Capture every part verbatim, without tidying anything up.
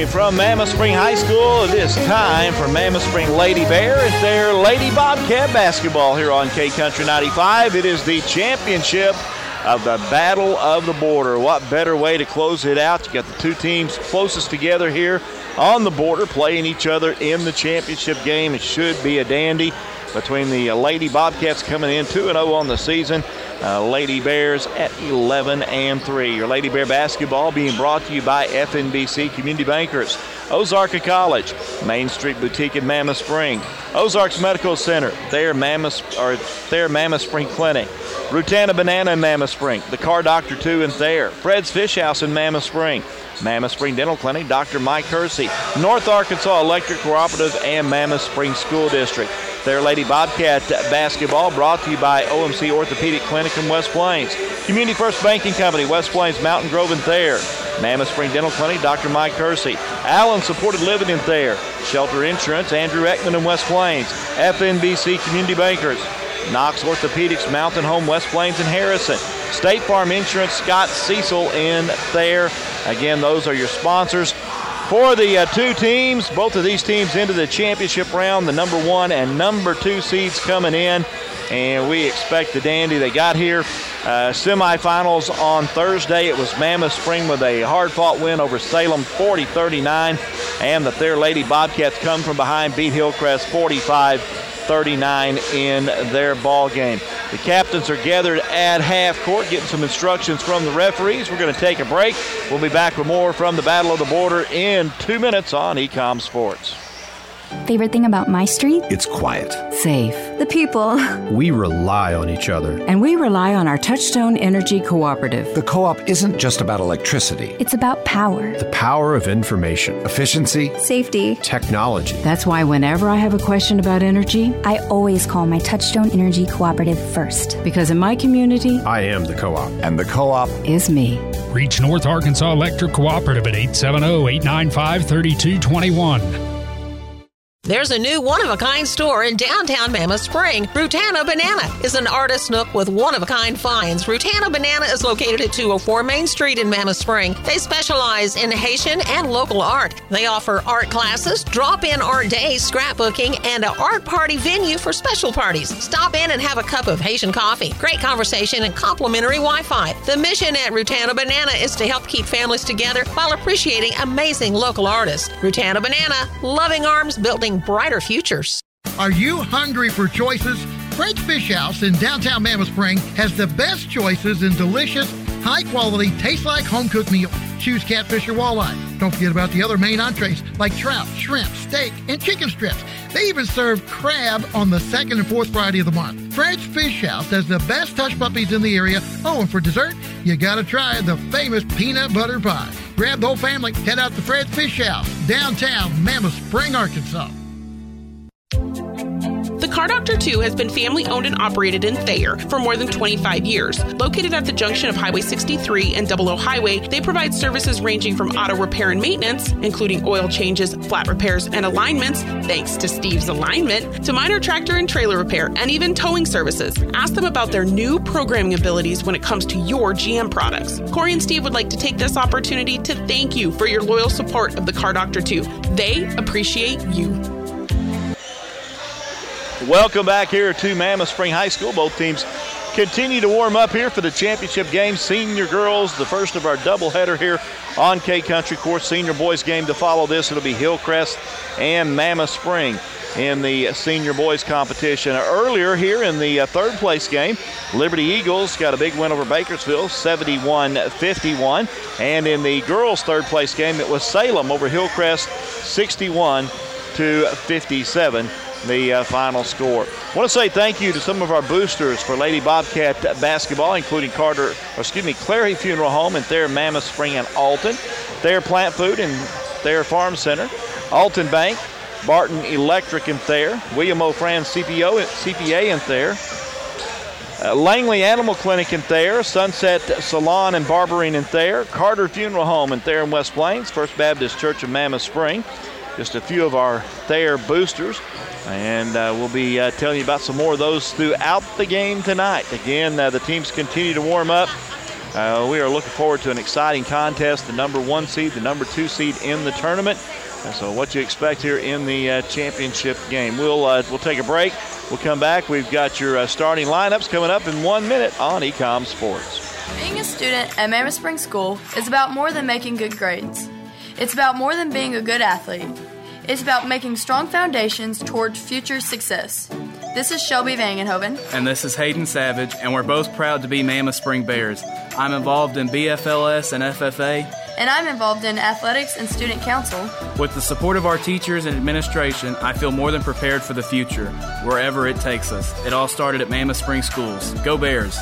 morning from Mammoth Spring High School. It is time for Mammoth Spring Lady Bear and their Lady Bobcat basketball here on K-Country ninety-five. It is the championship of the Battle of the Border. What better way to close it out? You got the two teams closest together here on the border playing each other in the championship game. It should be a dandy between the Lady Bobcats coming in two and oh on the season. Uh, Lady Bears at eleven and three. Your Lady Bear basketball being brought to you by F N B C Community Bankers, Ozarka College, Main Street Boutique in Mammoth Spring, Ozarks Medical Center, their Mammoth or their Mammoth Spring Clinic, Rutana Banana in Mammoth Spring, the Car Doctor two in Thayer, Fred's Fish House in Mammoth Spring, Mammoth Spring Dental Clinic, Doctor Mike Hersey, North Arkansas Electric Cooperative, and Mammoth Spring School District. Their Lady Bobcat basketball brought to you by O M C Orthopedic Clinic in West Plains, Community First Banking Company, West Plains, Mountain Grove, and Thayer, Mammoth Spring Dental Clinic, Doctor Mike Hersey, Allen Supported Living in Thayer, Shelter Insurance, Andrew Ekman in West Plains, F N B C Community Bankers, Knox Orthopedics, Mountain Home, West Plains, and Harrison, State Farm Insurance, Scott Cecil in Thayer. Again, those are your sponsors. For the uh, two teams, both of these teams into the championship round, the number one and number two seeds coming in, and we expect the dandy. They got here. Uh, semifinals on Thursday. It was Mammoth Spring with a hard-fought win over Salem, forty thirty-nine, and the Thayer Lady Bobcats come from behind, beat Hillcrest forty-five thirty-nine in their ball game. The captains are gathered at half court, getting some instructions from the referees. We're going to take a break. We'll be back with more from the Battle of the Border in two minutes on Ecom Sports. Favorite thing about my street? It's quiet. Safe. The people. We rely on each other. And we rely on our Touchstone Energy Cooperative. The co-op isn't just about electricity. It's about power. The power of information, efficiency, safety, technology. That's why whenever I have a question about energy, I always call my Touchstone Energy Cooperative first. Because in my community, I am the co-op. And the co-op is me. Reach North Arkansas Electric Cooperative at eight seven zero, eight nine five, three two two one. There's a new one-of-a-kind store in downtown Mammoth Spring. Rutana Banana is an artist nook with one-of-a-kind finds. Rutana Banana is located at two oh four Main Street in Mammoth Spring. They specialize in Haitian and local art. They offer art classes, drop-in art days, scrapbooking, and an art party venue for special parties. Stop in and have a cup of Haitian coffee, great conversation, and complimentary Wi-Fi. The mission at Rutana Banana is to help keep families together while appreciating amazing local artists. Rutana Banana, loving arms, building brighter futures. Are you hungry for choices? Fred's Fish House in downtown Mammoth Spring has the best choices in delicious, high-quality, taste-like home-cooked meals. Choose catfish or walleye. Don't forget about the other main entrees like trout, shrimp, steak, and chicken strips. They even serve crab on the second and fourth Friday of the month. Fred's Fish House has the best hush puppies in the area. Oh, and for dessert, you gotta try the famous peanut butter pie. Grab the whole family, head out to Fred's Fish House, downtown Mammoth Spring, Arkansas. The Car Doctor two has been family-owned and operated in Thayer for more than twenty-five years. Located at the junction of Highway sixty-three and Double O Highway, they provide services ranging from auto repair and maintenance, including oil changes, flat repairs, and alignments, thanks to Steve's Alignment, to minor tractor and trailer repair, and even towing services. Ask them about their new programming abilities when it comes to your G M products. Corey and Steve would like to take this opportunity to thank you for your loyal support of the Car Doctor two. They appreciate you. Welcome back here to Mammoth Spring High School. Both teams continue to warm up here for the championship game. Senior girls, the first of our doubleheader here on K-Country. Of course, senior boys game to follow this. It'll be Hillcrest and Mammoth Spring in the senior boys competition. Earlier here in the uh, third place game, Liberty Eagles got a big win over Bakersfield, seventy-one fifty-one. And in the girls' third place game, it was Salem over Hillcrest, sixty-one to fifty-seven. The uh, final score. I want to say thank you to some of our boosters for Lady Bobcat basketball, including Carter, or excuse me, Clary Funeral Home in Thayer, Mammoth Spring, and Alton, Thayer Plant Food and Thayer Farm Center, Alton Bank, Barton Electric in Thayer, William O. Franz C P O, C P A in Thayer, uh, Langley Animal Clinic in Thayer, Sunset Salon and Barbering in Thayer, Carter Funeral Home in Thayer and West Plains, First Baptist Church of Mammoth Spring. Just a few of our Thayer boosters. And uh, we'll be uh, telling you about some more of those throughout the game tonight. Again, uh, the teams continue to warm up. Uh, we are looking forward to an exciting contest, the number one seed, the number two seed in the tournament. And so what you expect here in the uh, championship game. We'll, uh, we'll take a break. We'll come back. We've got your uh, starting lineups coming up in one minute on Ecom Sports. Being a student at Mammoth Spring School is about more than making good grades. It's about more than being a good athlete. It's about making strong foundations toward future success. This is Shelby Vangenhoven. And this is Hayden Savage, and we're both proud to be Mammoth Spring Bears. I'm involved in B F L S and F F A. And I'm involved in athletics and student council. With the support of our teachers and administration, I feel more than prepared for the future, wherever it takes us. It all started at Mammoth Spring Schools. Go Bears!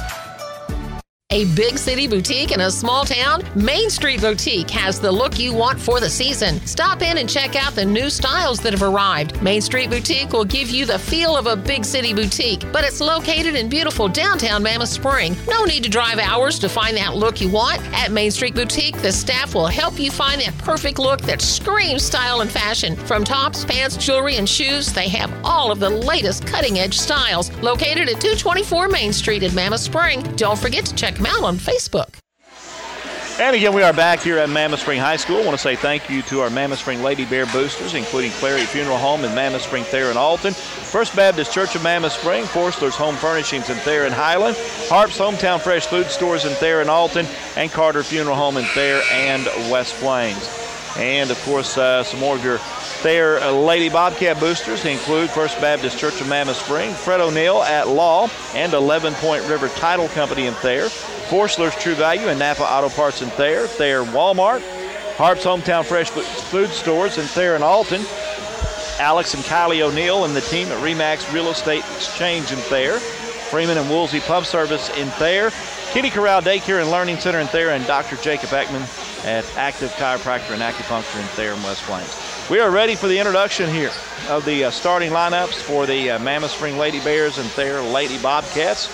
A big city boutique in a small town? Main Street Boutique has the look you want for the season. Stop in and check out the new styles that have arrived. Main Street Boutique will give you the feel of a big city boutique, but it's located in beautiful downtown Mammoth Spring. No need to drive hours to find that look you want. At Main Street Boutique, the staff will help you find that perfect look that screams style and fashion. From tops, pants, jewelry, and shoes, they have all of the latest cutting-edge styles. Located at two twenty-four Main Street in Mammoth Spring. Don't forget to check them out on Facebook. And again, we are back here at Mammoth Spring High School. I want to say thank you to our Mammoth Spring Lady Bear boosters, including Clary Funeral Home in Mammoth Spring, Thayer, and Alton, First Baptist Church of Mammoth Spring, Forstler's Home Furnishings in Thayer and Highland, Harp's Hometown Fresh Food Stores in Thayer and Alton, and Carter Funeral Home in Thayer and West Plains. And, of course, uh, some more of your Thayer uh, Lady Bobcat boosters include First Baptist Church of Mammoth Spring, Fred O'Neill at Law, and eleven Point River Title Company in Thayer, Forstler's True Value and Napa Auto Parts in Thayer, Thayer Walmart, Harp's Hometown Fresh Food Stores in Thayer and Alton, Alex and Kylie O'Neill and the team at Remax Real Estate Exchange in Thayer, Freeman and Woolsey Pub Service in Thayer, Kitty Corral Daycare and Learning Center in Thayer, and Doctor Jacob Ekman at Active Chiropractor and Acupuncture in Thayer and West Plains. We are ready for the introduction here of the uh, starting lineups for the uh, Mammoth Spring Lady Bears and Thayer Lady Bobcats.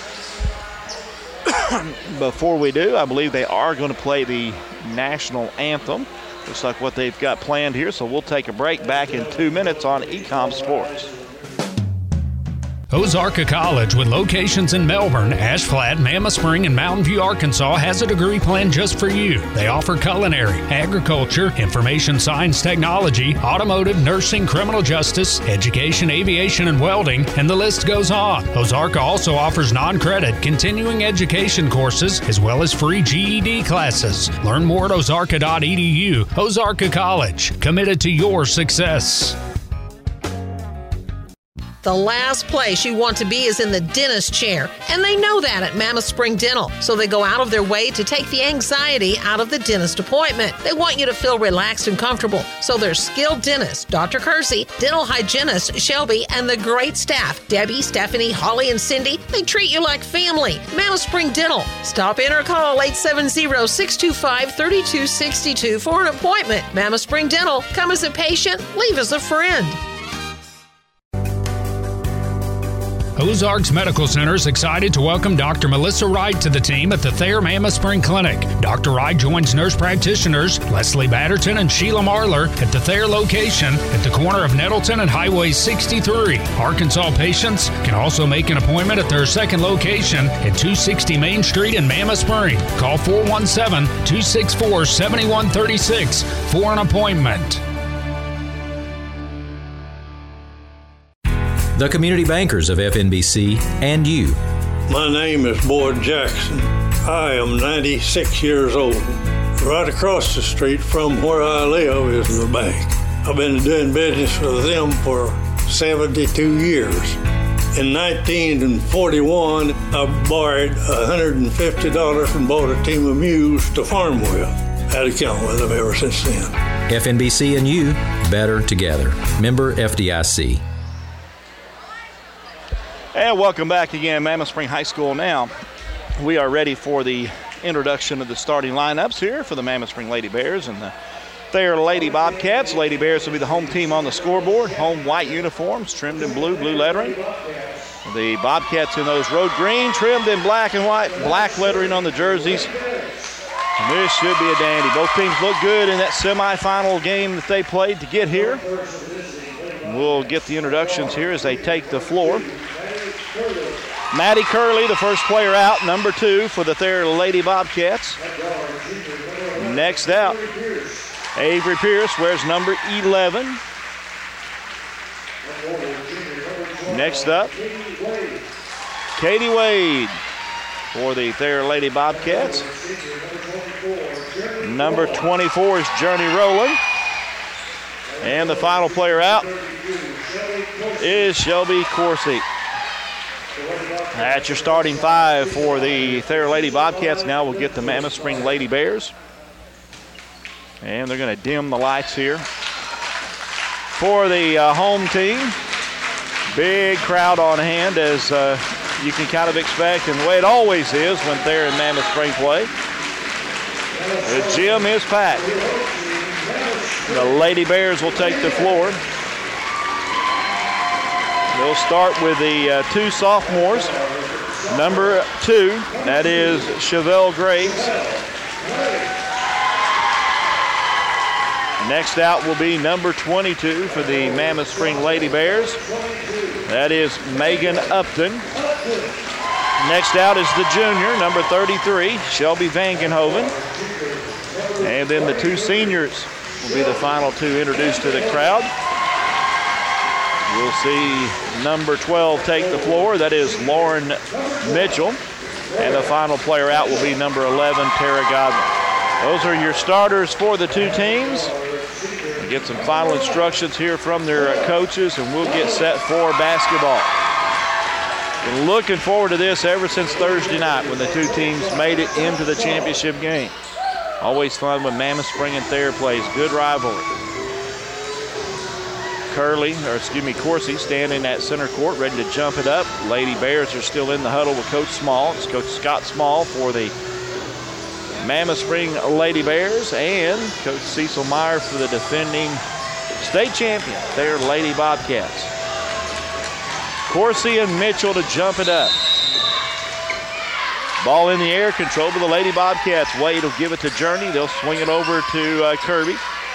Before we do, I believe they are going to play the national anthem. Looks like what they've got planned here, so we'll take a break. Back in two minutes on Ecom Sports. Ozarka College, with locations in Melbourne, Ash Flat, Mammoth Spring, and Mountain View, Arkansas, has a degree plan just for you. They offer culinary, agriculture, information science technology, automotive, nursing, criminal justice, education, aviation, and welding, and the list goes on. Ozarka also offers non-credit continuing education courses as well as free G E D classes. Learn more at ozarka dot e d u. Ozarka College, committed to your success. The last place you want to be is in the dentist chair, and they know that at Mammoth Spring Dental, so they go out of their way to take the anxiety out of the dentist appointment. They want you to feel relaxed and comfortable, so their skilled dentist, Doctor Kersey, dental hygienist Shelby, and the great staff, Debbie, Stephanie, Holly, and Cindy, they treat you like family. Mammoth Spring Dental. Stop in or call eight seven zero, six two five, three two six two for an appointment. Mammoth Spring Dental. Come as a patient, leave as a friend. Ozarks Medical Center is excited to welcome Doctor Melissa Wright to the team at the Thayer Mammoth Spring Clinic. Doctor Wright joins nurse practitioners Leslie Batterton and Sheila Marler at the Thayer location at the corner of Nettleton and Highway sixty-three. Arkansas patients can also make an appointment at their second location at two sixty Main Street in Mammoth Spring. Call four one seven, two six four, seven one three six for an appointment. The community bankers of F N B C and you. My name is Boyd Jackson. I am ninety-six years old. Right across the street from where I live is the bank. I've been doing business with them for seventy-two years. In nineteen forty-one, I borrowed one hundred fifty dollars and bought a team of mules to farm with. Had a account with them ever since then. F N B C and you, better together. Member F D I C. And welcome back again, Mammoth Spring High School. Now, we are ready for the introduction of the starting lineups here for the Mammoth Spring Lady Bears and the Thayer Lady Bobcats. Lady Bears will be the home team on the scoreboard. Home white uniforms, trimmed in blue, blue lettering. The Bobcats in those road green, trimmed in black and white, black lettering on the jerseys. And this should be a dandy. Both teams look good in that semifinal game that they played to get here. We'll get the introductions here as they take the floor. Maddie Curley, the first player out, number two for the Thayer Lady Bobcats. Next out, Avery Pierce wears number eleven. Next up, Katie Wade for the Thayer Lady Bobcats. Number twenty-four is Journey Rowland. And the final player out is Shelby Corsi. That's your starting five for the Thayer Lady Bobcats. Now we'll get the Mammoth Spring Lady Bears. And they're going to dim the lights here. For the uh, home team, big crowd on hand, as uh, you can kind of expect, and the way it always is when Thayer and Mammoth Spring play. The gym is packed. The Lady Bears will take the floor. They'll start with the uh, two sophomores. Number two, that is Chevelle Graves. Next out will be number twenty-two for the Mammoth Spring Lady Bears. That is Megan Upton. Next out is the junior, number thirty-three, Shelby Vangenhoven. And then the two seniors will be the final two introduced to the crowd. We'll see number twelve take the floor. That is Lauren Mitchell. And the final player out will be number eleven, Tara Godwin. Those are your starters for the two teams. We'll get some final instructions here from their coaches, and we'll get set for basketball. Been looking forward to this ever since Thursday night when the two teams made it into the championship game. Always fun when Mammoth Spring and Thayer plays. Good rivalry. Curley, or excuse me, Corsi standing at center court, ready to jump it up. Lady Bears are still in the huddle with Coach Small. It's Coach Scott Small for the Mammoth Spring Lady Bears, and Coach Cecil Meyer for the defending state champion, Thayer Lady Bobcats. Corsi and Mitchell to jump it up. Ball in the air, controlled by the Lady Bobcats. Wade will give it to Journey. They'll swing it over to uh, Kirby.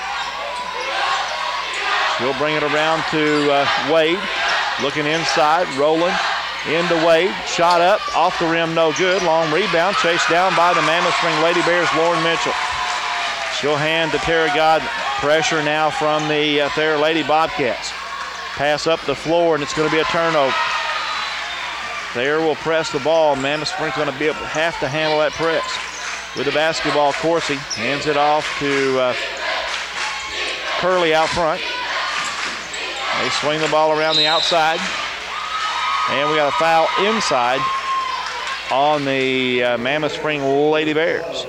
She'll bring it around to uh, Wade. Looking inside, rolling into Wade. Shot up, off the rim, no good. Long rebound, chased down by the Mammoth Spring Lady Bears, Lauren Mitchell. She'll hand to Tara Godwin. Pressure now from the uh, Thayer Lady Bobcats. Pass up the floor, and it's going to be a turnover. Thayer will press the ball. Mammoth Spring's going to be able to have to handle that press. With the basketball, Corsi hands it off to uh, Curley out front. They swing the ball around the outside. And we got a foul inside on the uh, Mammoth Spring Lady Bears.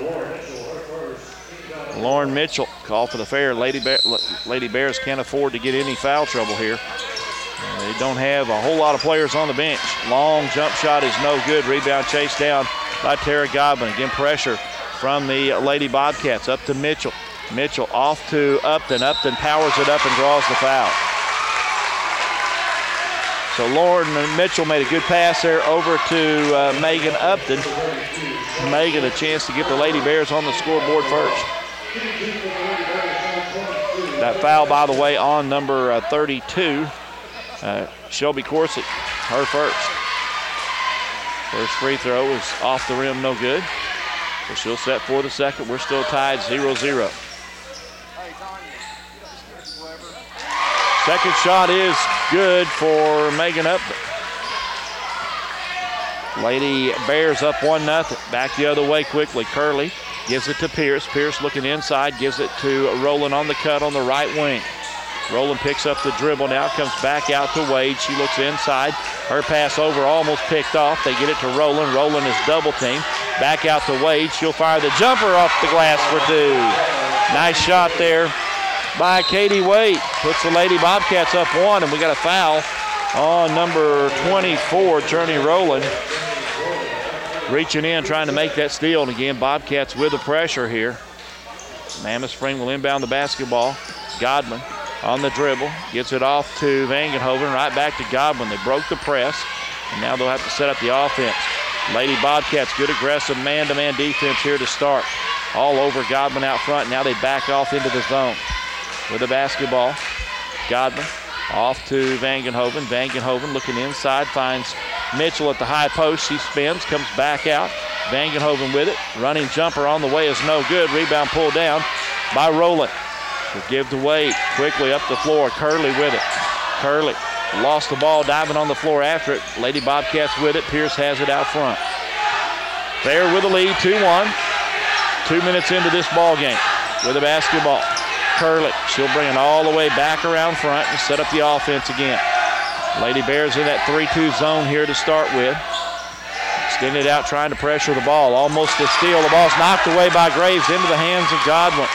Lauren Mitchell called for the fair. Lady, Bear, Lady Bears can't afford to get any foul trouble here. They don't have a whole lot of players on the bench. Long jump shot is no good. Rebound chased down by Tara Godwin. Again, pressure from the Lady Bobcats. Up to Mitchell. Mitchell off to Upton. Upton powers it up and draws the foul. So Lauren Mitchell made a good pass there over to uh, Megan Upton. Megan a chance to get the Lady Bears on the scoreboard first. That foul, by the way, on number uh, thirty-two. Uh, Shelby Corsi, her first. First free throw is off the rim, no good. So she'll set for the second. We're still tied zero zero. Second shot is good for Megan Upton. Lady Bears up one nothing. Back the other way quickly. Curley gives it to Pierce. Pierce looking inside, gives it to Rowland on the cut on the right wing. Rowland picks up the dribble now, comes back out to Wade. She looks inside. Her pass over almost picked off. They get it to Rowland. Rowland is double teamed. Back out to Wade. She'll fire the jumper off the glass for two. Nice shot there by Katie Wade. Puts the Lady Bobcats up one, and we got a foul on number twenty-four, Journey Rowland. Reaching in, trying to make that steal, and again, Bobcats with the pressure here. Mammoth Spring will inbound the basketball. Godwin on the dribble, gets it off to Vangenhoven, right back to Godwin. They broke the press, and now they'll have to set up the offense. Lady Bobcats, good aggressive man-to-man defense here to start. All over Godwin out front. Now they back off into the zone. With the basketball, Godwin off to Vangenhoven. Vangenhoven looking inside, finds Mitchell at the high post. She spins, comes back out. Vangenhoven with it. Running jumper on the way is no good. Rebound pulled down by Rowland. She'll give to Wade. Quickly up the floor. Curley with it. Curley lost the ball, diving on the floor after it. Lady Bobcats with it. Pierce has it out front. Thayer with the lead, two one. Two minutes into this ball game with the basketball. Curley, she'll bring it all the way back around front and set up the offense again. Lady Bears in that three two zone here to start with. Extend it out, trying to pressure the ball. Almost a steal. The ball's knocked away by Graves into the hands of Godwin.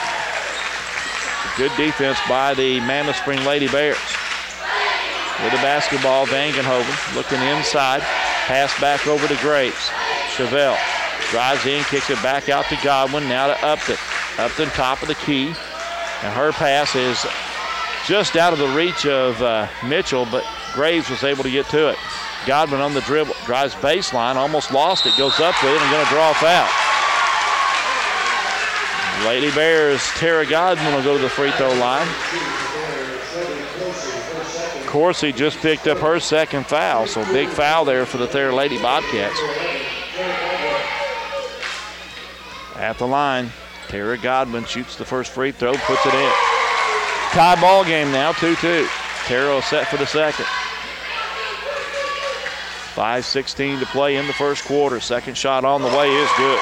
Good defense by the Mammoth Spring Lady Bears. With the basketball, Vangenhoven looking inside. Pass back over to Graves. Chevelle drives in, kicks it back out to Godwin. Now to Upton. Upton top of the key. And her pass is just out of the reach of uh, Mitchell, but Graves was able to get to it. Godwin on the dribble, drives baseline, almost lost it, goes up with it and going to draw a foul. Lady Bears, Tara Godwin will go to the free throw line. Coursey just picked up her second foul, so big foul there for the Thayer Lady Bobcats. At the line, Tara Godwin shoots the first free throw, puts it in. Tie ball game now, two two. Tara set for the second. five sixteen to play in the first quarter. Second shot on the way is good.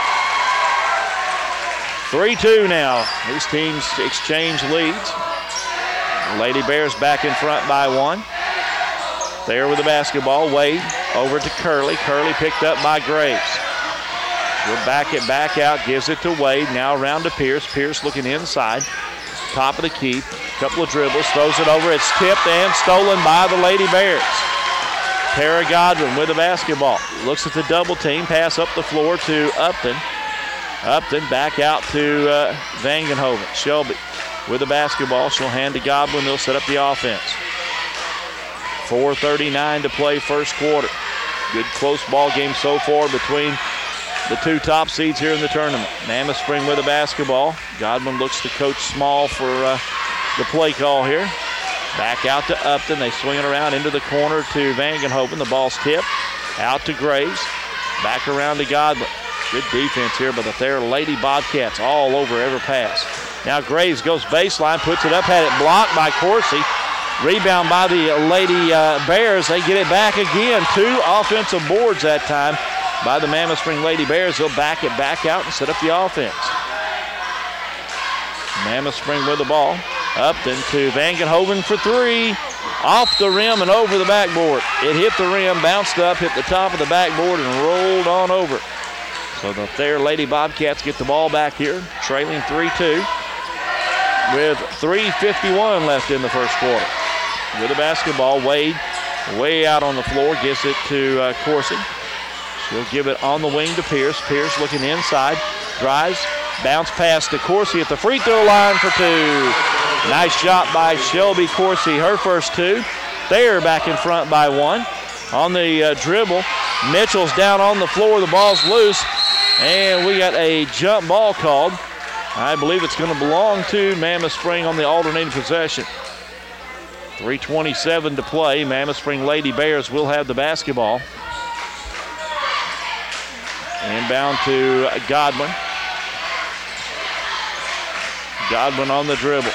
three two now. These teams exchange leads. Lady Bears back in front by one. There with the basketball. Wade over to Curley. Curley picked up by Graves. We'll back it back out, gives it to Wade. Now around to Pierce. Pierce looking inside. Top of the key. Couple of dribbles. Throws it over. It's tipped and stolen by the Lady Bears. Tara Godwin with the basketball. Looks at the double team. Pass up the floor to Upton. Upton back out to uh, Vangenhoven. Shelby with the basketball. She'll hand to Godwin. They'll set up the offense. four thirty-nine to play first quarter. Good close ball game so far between the two top seeds here in the tournament. Mammoth Spring with the basketball. Godwin looks to Coach Small for uh, the play call here. Back out to Upton. They swing it around into the corner to Vangenhoven. The ball's tipped. Out to Graves. Back around to Godwin. Good defense here by the Thayer Lady Bobcats all over every pass. Now Graves goes baseline, puts it up, had it blocked by Coursey. Rebound by the Lady uh, Bears. They get it back again. Two offensive boards that time by the Mammoth Spring Lady Bears. They'll back it back out and set up the offense. Mammoth Spring with the ball. Upton to Vangenhoven for three. Off the rim and over the backboard. It hit the rim, bounced up, hit the top of the backboard, and rolled on over. So the Thayer Lady Bobcats get the ball back here, trailing three two with three fifty-one left in the first quarter. With the basketball, Wade way out on the floor, gives it to uh, Coursey. She'll give it on the wing to Pierce. Pierce looking inside, drives, bounce pass to Coursey at the free throw line for two. Nice shot by Shelby Coursey, her first two. Thayer back in front by one. On the uh, dribble, Mitchell's down on the floor. The ball's loose, and we got a jump ball called. I believe it's going to belong to Mammoth Spring on the alternating possession. three twenty-seven to play. Mammoth Spring Lady Bears will have the basketball. Inbound to Godwin. Godwin on the dribble.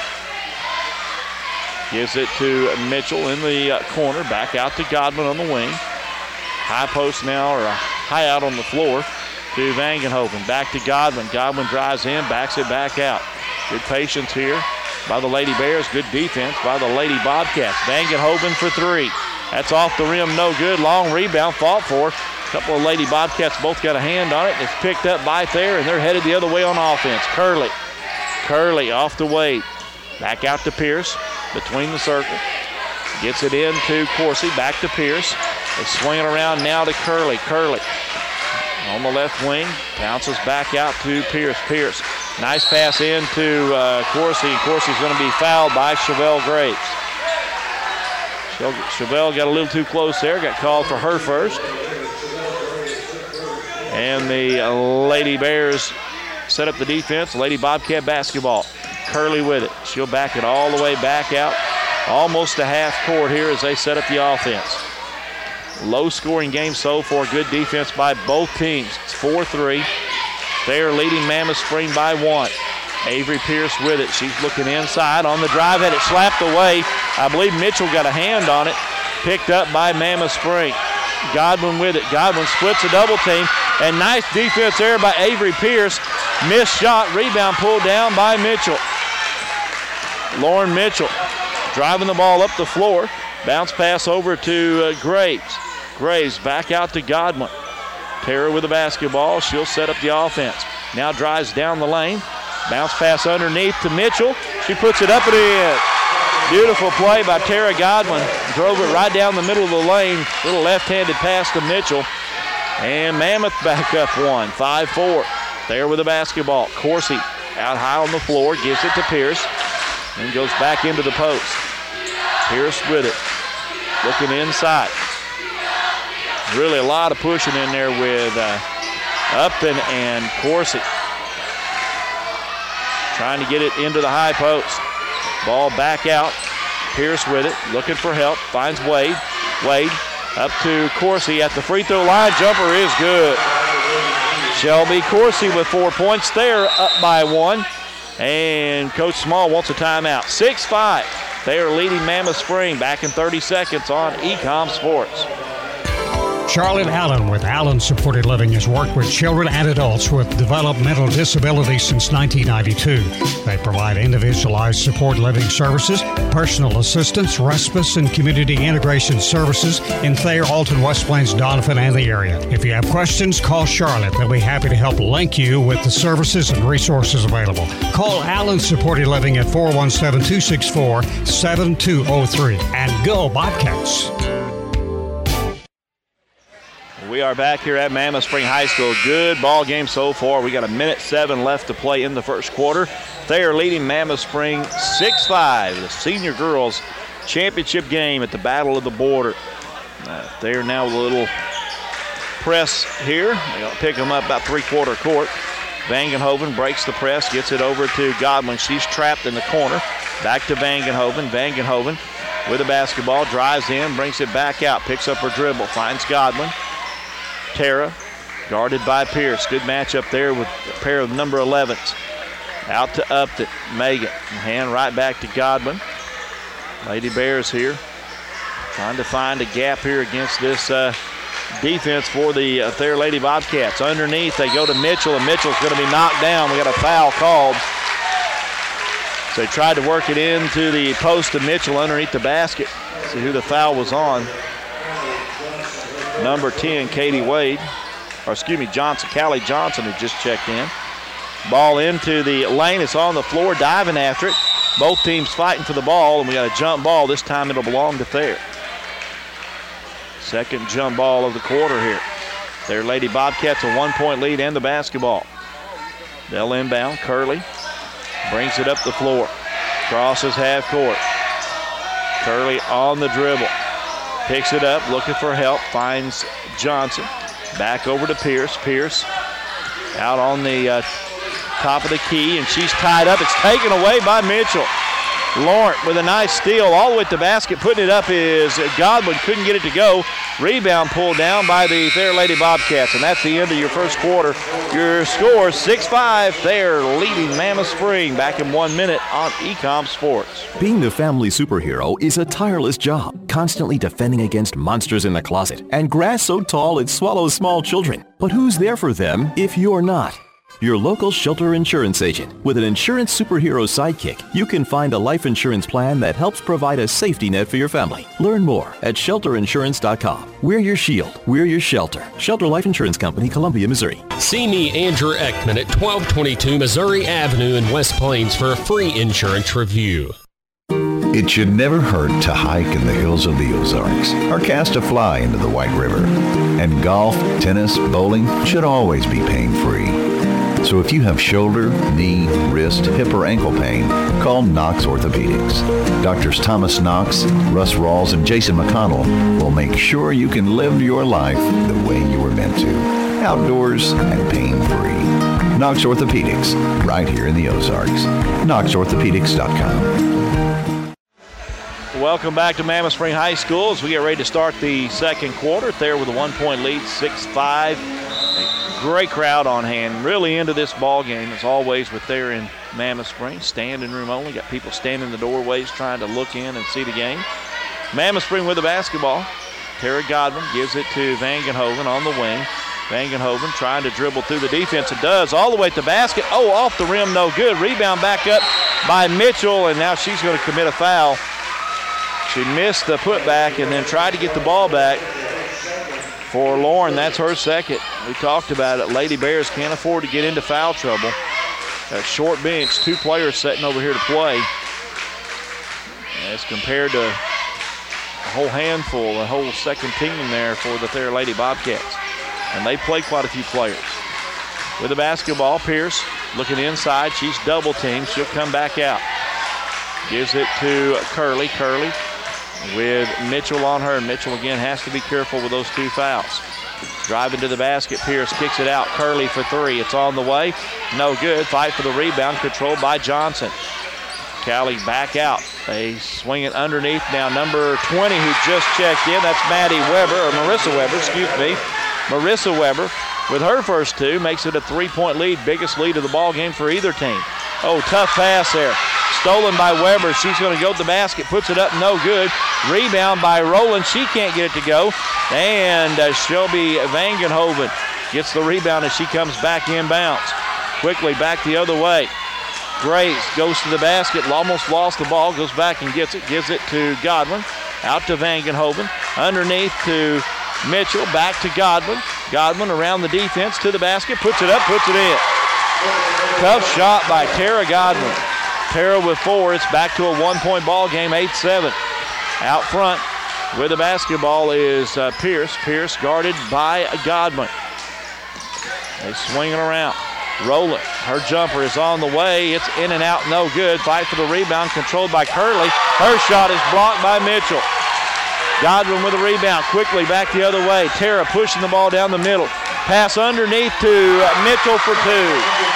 Gives it to Mitchell in the uh, corner. Back out to Godwin on the wing. High post now, or high out on the floor to Vangenhoven. Back to Godwin. Godwin drives in, backs it back out. Good patience here by the Lady Bears. Good defense by the Lady Bobcats. Vangenhoven for three. That's off the rim, no good. Long rebound, fought for. A couple of Lady Bobcats both got a hand on it. It's picked up by Thayer, and they're headed the other way on offense. Curley. Curley off the Wade. Back out to Pierce. Between the circle. Gets it in to Coursey. Back to Pierce. They swing it around now to Curley. Curley on the left wing. Bounces back out to Pierce. Pierce. Nice pass in to uh, Coursey. And Coursey's going to be fouled by Chevelle Graves. Chevelle got a little too close there. Got called for her first. And the Lady Bears set up the defense. Lady Bobcat basketball. Curley with it. She'll back it all the way back out. Almost to half court here as they set up the offense. Low-scoring game so far. Good defense by both teams. It's four three. They're leading Mammoth Spring by one. Avery Pierce with it. She's looking inside on the drive. Had it slapped away. I believe Mitchell got a hand on it. Picked up by Mammoth Spring. Godwin with it. Godwin splits a double team. And nice defense there by Avery Pierce. Missed shot. Rebound pulled down by Mitchell. Lauren Mitchell driving the ball up the floor. Bounce pass over to uh, Graves. Graves back out to Godwin. Tara with the basketball. She'll set up the offense. Now drives down the lane. Bounce pass underneath to Mitchell. She puts it up and in. Beautiful play by Tara Godwin. Drove it right down the middle of the lane. Little left-handed pass to Mitchell. And Mammoth back up one. five four. There with the basketball. Coursey out high on the floor. Gives it to Pierce. And goes back into the post. Pierce with it. Looking inside. Really a lot of pushing in there with uh, Upton and Coursey. Trying to get it into the high post. Ball back out. Pierce with it. Looking for help. Finds Wade. Wade up to Coursey at the free throw line. Jumper is good. Shelby Coursey with four points there. Up by one. And Coach Small wants a timeout. six five. They are leading Mammoth Spring. Back in thirty seconds on Ecom Sports. Charlotte Allen with Allen Supported Living has worked with children and adults with developmental disabilities since nineteen ninety-two. They provide individualized support living services, personal assistance, respite, and community integration services in Thayer, Alton, West Plains, Donovan, and the area. If you have questions, call Charlotte. They'll be happy to help link you with the services and resources available. Call Allen Supported Living at four one seven, two six four, seven two zero three and go Bobcats. We are back here at Mammoth Spring High School. Good ball game so far. We got a minute seven left to play in the first quarter. They are leading Mammoth Spring six five. The senior girls championship game at the Battle of the Border. Uh, they are now with a little press here. They'll pick them up about three-quarter court. Vangenhoven breaks the press, gets it over to Godwin. She's trapped in the corner. Back to Vangenhoven. Vangenhoven with the basketball, drives in, brings it back out, picks up her dribble, finds Godwin. Tara, guarded by Pierce. Good matchup there with a pair of number elevens. Out to Upton. Megan. Hand right back to Godwin. Lady Bears here. Trying to find a gap here against this uh, defense for the uh, Thayer Lady Bobcats. Underneath, they go to Mitchell, and Mitchell's going to be knocked down. We got a foul called. So they tried to work it into the post of Mitchell underneath the basket. See who the foul was on. Number ten, Katie Wade, or excuse me, Johnson, Callie Johnson, who just checked in. Ball into the lane. It's on the floor, diving after it. Both teams fighting for the ball, and we got a jump ball. This time it'll belong to Thayer. Second jump ball of the quarter here. Thayer Lady Bobcats a one-point lead and the basketball. They'll inbound. Curley brings it up the floor. Crosses half court. Curley on the dribble. Picks it up, looking for help, finds Johnson. Back over to Pierce. Pierce out on the uh, top of the key, and she's tied up. It's taken away by Mitchell. Laurent with a nice steal all the way to the basket. Putting it up is Godwin. Couldn't get it to go. Rebound pulled down by the Thayer Lady Bobcats, and that's the end of your first quarter. Your score six five. Thayer leading Mammoth Spring. Back in one minute on Ecom Sports. Being the family superhero is a tireless job, constantly defending against monsters in the closet and grass so tall it swallows small children. But who's there for them if you're not? Your local Shelter Insurance agent. With an insurance superhero sidekick, you can find a life insurance plan that helps provide a safety net for your family. Learn more at shelter insurance dot com. We're your shield. We're your shelter. Shelter Life Insurance Company, Columbia, Missouri. See me, Andrew Ekman, at twelve twenty-two Missouri Avenue in West Plains for a free insurance review. It should never hurt to hike in the hills of the Ozarks or cast a fly into the White River. And golf, tennis, bowling should always be pain-free. So if you have shoulder, knee, wrist, hip, or ankle pain, call Knox Orthopedics. Doctors Thomas Knox, Russ Rawls, and Jason McConnell will make sure you can live your life the way you were meant to. Outdoors and pain-free. Knox Orthopedics, right here in the Ozarks. knox orthopedics dot com. Welcome back to Mammoth Spring High School as we get ready to start the second quarter. There with a one-point lead, six five. Great crowd on hand. Really into this ball game, as always, with there in Mammoth Spring. Standing room only. Got people standing in the doorways trying to look in and see the game. Mammoth Spring with the basketball. Tara Godwin gives it to Vangenhoven on the wing. Vangenhoven trying to dribble through the defense. It does. All the way to the basket. Oh, off the rim, no good. Rebound back up by Mitchell, and now she's going to commit a foul. She missed the putback and then tried to get the ball back for Lauren. That's her second. We talked about it. Lady Bears can't afford to get into foul trouble. A short bench, two players sitting over here to play. As compared to a whole handful, a whole second team there for the Thayer Lady Bobcats. And they play quite a few players. With the basketball, Pierce looking inside. She's double teamed. She'll come back out. Gives it to Curley. Curley with Mitchell on her. Mitchell again has to be careful with those two fouls. Driving to the basket. Pierce kicks it out. Curley for three. It's on the way. No good. Fight for the rebound. Controlled by Johnson. Callie back out. They swing it underneath now. Number twenty who just checked in. That's Maddie Weber, or Marissa Weber, excuse me. Marissa Weber with her first two makes it a three-point lead, biggest lead of the ball game for either team. Oh, tough pass there. Stolen by Weber. She's going to go to the basket, puts it up, no good. Rebound by Rowland. She can't get it to go. And uh, Shelby Vangenhoven gets the rebound as she comes back inbounds. Quickly back the other way. Graves goes to the basket, almost lost the ball, goes back and gets it, gives it to Godwin. Out to Vangenhoven. Underneath to Mitchell, back to Godwin. Godwin around the defense to the basket, puts it up, puts it in. Tough shot by Tara Godwin. Tara with four. It's back to a one-point ball game, eight seven. Out front with the basketball is uh, Pierce. Pierce guarded by Godwin. They swing it around. Rowland, her jumper is on the way. It's in and out, no good. Fight for the rebound, controlled by Curley. Her shot is blocked by Mitchell. Godwin with a rebound, quickly back the other way. Tara pushing the ball down the middle. Pass underneath to Mitchell for two.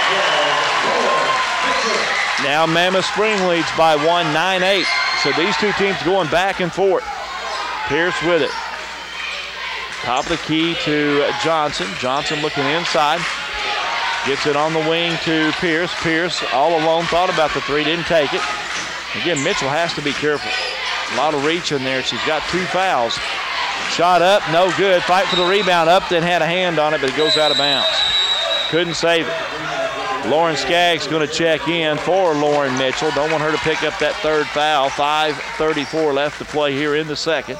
Now Mammoth Spring leads by one, nine eight. So these two teams going back and forth. Pierce with it. Top of the key to Johnson. Johnson looking inside. Gets it on the wing to Pierce. Pierce all alone, thought about the three, didn't take it. Again, Mitchell has to be careful. A lot of reach in there. She's got two fouls. Shot up, no good. Fight for the rebound. Up, then had a hand on it, but it goes out of bounds. Couldn't save it. Lauren Skaggs going to check in for Lauren Mitchell. Don't want her to pick up that third foul. five thirty-four left to play here in the second.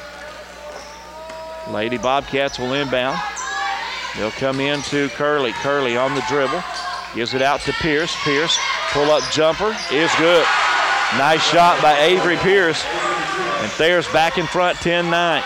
Lady Bobcats will inbound. They'll come in to Curley. Curley on the dribble. Gives it out to Pierce. Pierce, pull-up jumper is good. Nice shot by Avery Pierce. And Thayer's back in front, ten nine.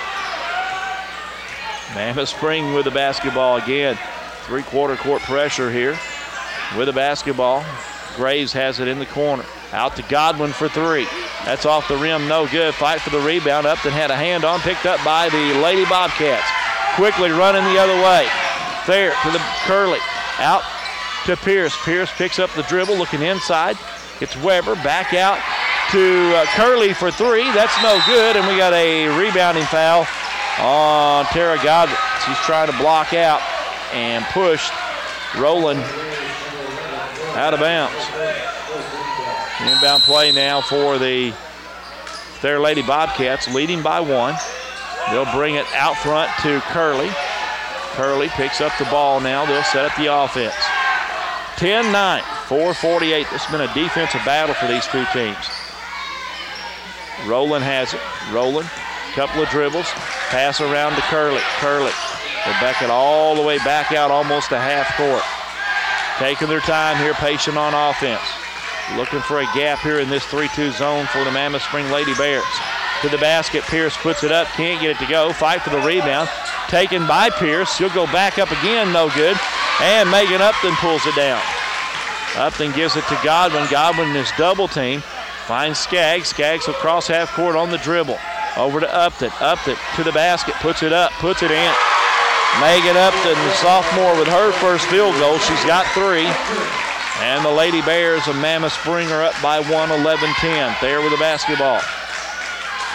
Mammoth Spring with the basketball again. Three-quarter court pressure here with the basketball. Graves has it in the corner. Out to Godwin for three. That's off the rim, no good. Fight for the rebound. Upton had a hand on, picked up by the Lady Bobcats. Quickly running the other way. Thayer to the Curley. Out to Pierce. Pierce picks up the dribble, looking inside. It's Weber back out to uh, Curley for three. That's no good, and we got a rebounding foul on Tara Godwin. She's trying to block out and pushed Rowland out of bounds. Inbound play now for the Thayer Lady Bobcats, leading by one. They'll bring it out front to Curley. Curley picks up the ball now. They'll set up the offense. ten nine, four forty-eight. This has been a defensive battle for these two teams. Rowland has it. Rowland, couple of dribbles. Pass around to Curley. Curley. They back it all the way back out, almost a half court. Taking their time here, patient on offense. Looking for a gap here in this three two zone for the Mammoth Spring Lady Bears. To the basket, Pierce puts it up, can't get it to go. Fight for the rebound. Taken by Pierce. She'll go back up again, no good. And Megan Upton pulls it down. Upton gives it to Godwin. Godwin is double team. Finds Skaggs. Skaggs will cross half court on the dribble. Over to Upton. Upton to the basket. Puts it up. Puts it in. Megan Upton, the sophomore, with her first field goal. She's got three. And the Lady Bears of Mammoth Spring are up by one, eleven ten. There with the basketball.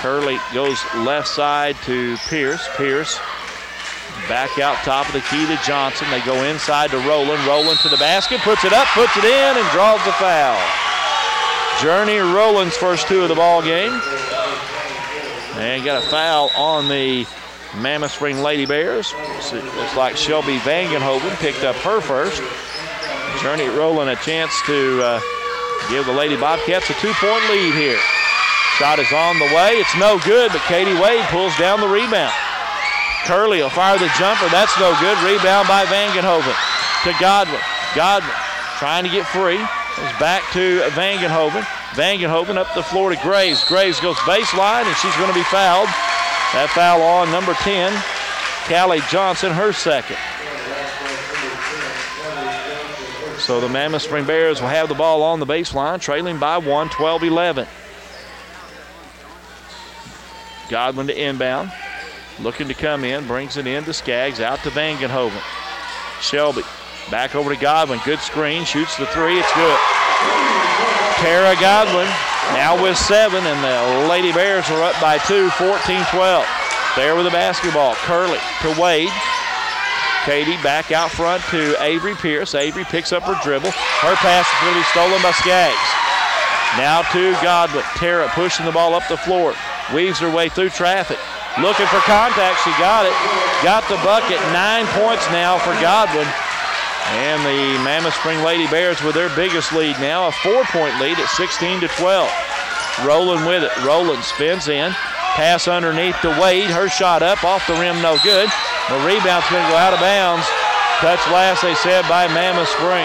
Curley goes left side to Pierce. Pierce back out top of the key to Johnson. They go inside to Rowland. Rowland to the basket, puts it up, puts it in, and draws the foul. Journey Rowland's first two of the ball game. And got a foul on the Mammoth Spring Lady Bears. Looks like Shelby Vangenhoven picked up her first. Journey Rowland a chance to uh, give the Lady Bobcats a two-point lead here. Shot is on the way. It's no good, but Katie Wade pulls down the rebound. Curley will fire the jumper. That's no good. Rebound by Vangenhoven to Godwin. Godwin trying to get free. Goes back to Vangenhoven. Vangenhoven up the floor to Graves. Graves goes baseline, and she's going to be fouled. That foul on number ten, Callie Johnson, her second. So the Mammoth Spring Bears will have the ball on the baseline, trailing by one, twelve eleven. Godwin to inbound. Looking to come in, brings it in to Skaggs, out to Vangenhoven. Shelby back over to Godwin. Good screen, shoots the three, it's good. Tara Godwin now with seven, and the Lady Bears are up by two, fourteen twelve. There with the basketball. Curley to Wade. Katie back out front to Avery Pierce. Avery picks up her dribble. Her pass is going to be stolen by Skaggs. Now to Godwin. Tara pushing the ball up the floor. Weaves her way through traffic. Looking for contact. She got it. Got the bucket. Nine points now for Godwin. And the Mammoth Spring Lady Bears with their biggest lead now, a four-point lead at sixteen to twelve. Rowland with it. Rowland spins in. Pass underneath to Wade. Her shot up off the rim, no good. The rebound's going to go out of bounds. Touch last, they said, by Mammoth Spring.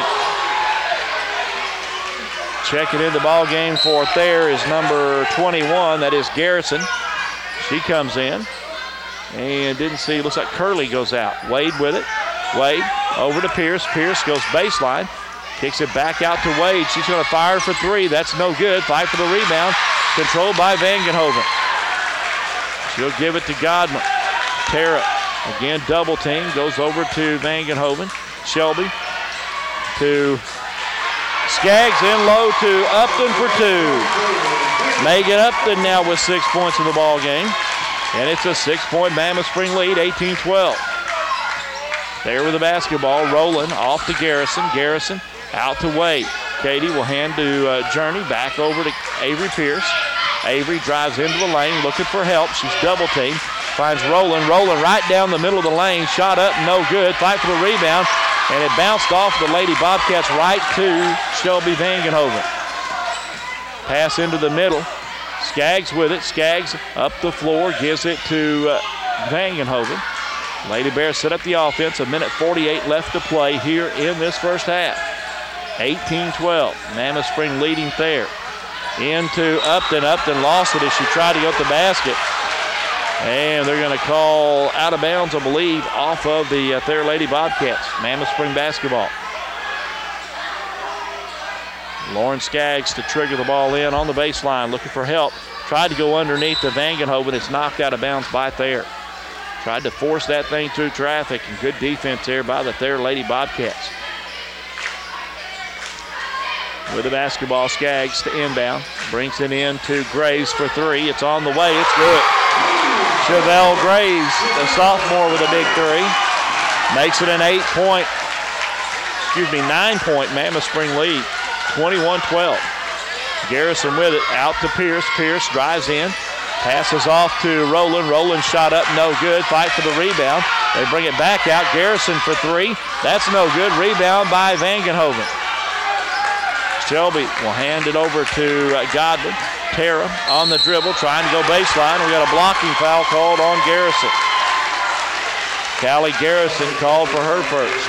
Checking in the ball game for Thayer is number twenty-one. That is Garrison. She comes in and didn't see. Looks like Curley goes out. Wade with it. Wade over to Pierce. Pierce goes baseline. Kicks it back out to Wade. She's going to fire for three. That's no good. Fight for the rebound. Controlled by Vangenhoven. She'll give it to Godwin. Tara again double team. Goes over to Vangenhoven. Shelby to Skaggs in low to Upton for two. Megan Upton now with six points in the ball game. And it's a six-point Mammoth Spring lead, eighteen twelve. There with the basketball, Rowland off to Garrison. Garrison out to Wade. Katie will hand to uh, Journey, back over to Avery Pierce. Avery drives into the lane, looking for help. She's double teamed. Finds Rowland. Rowland right down the middle of the lane. Shot up, no good. Fight for the rebound. And it bounced off the Lady Bobcats right to Shelby Vangenhoven. Pass into the middle. Skaggs with it. Skaggs up the floor, gives it to uh, Vangenhoven. Lady Bears set up the offense. A minute forty-eight left to play here in this first half. eighteen twelve. Mammoth Spring leading there. Into Upton. Upton lost it as she tried to go at the basket. And they're going to call out of bounds, I believe, off of the uh, Thayer Lady Bobcats. Mammoth Spring basketball. Lauren Skaggs to trigger the ball in on the baseline, looking for help. Tried to go underneath the Vangenhoven. It's knocked out of bounds by Thayer. Tried to force that thing through traffic, and good defense there by the Thayer Lady Bobcats. With the basketball, Skaggs to inbound. Brings it in to Graves for three. It's on the way. It's good. Chevelle Graves, the sophomore, with a big three. Makes it an eight-point, excuse me, nine-point Mammoth Spring lead, twenty-one twelve. Garrison with it, out to Pierce. Pierce drives in. Passes off to Rowland. Rowland shot up, no good. Fight for the rebound. They bring it back out. Garrison for three. That's no good. Rebound by Vangenhoven. Shelby will hand it over to uh, Godwin. Tara on the dribble, trying to go baseline. We got a blocking foul called on Garrison. Callie Garrison called for her first.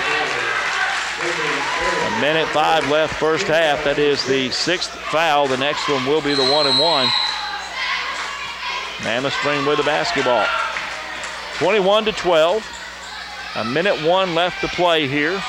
A minute five left first half. That is the sixth foul. The next one will be the one and one. Mammoth Spring with the basketball. twenty-one to twelve. A minute one left to play here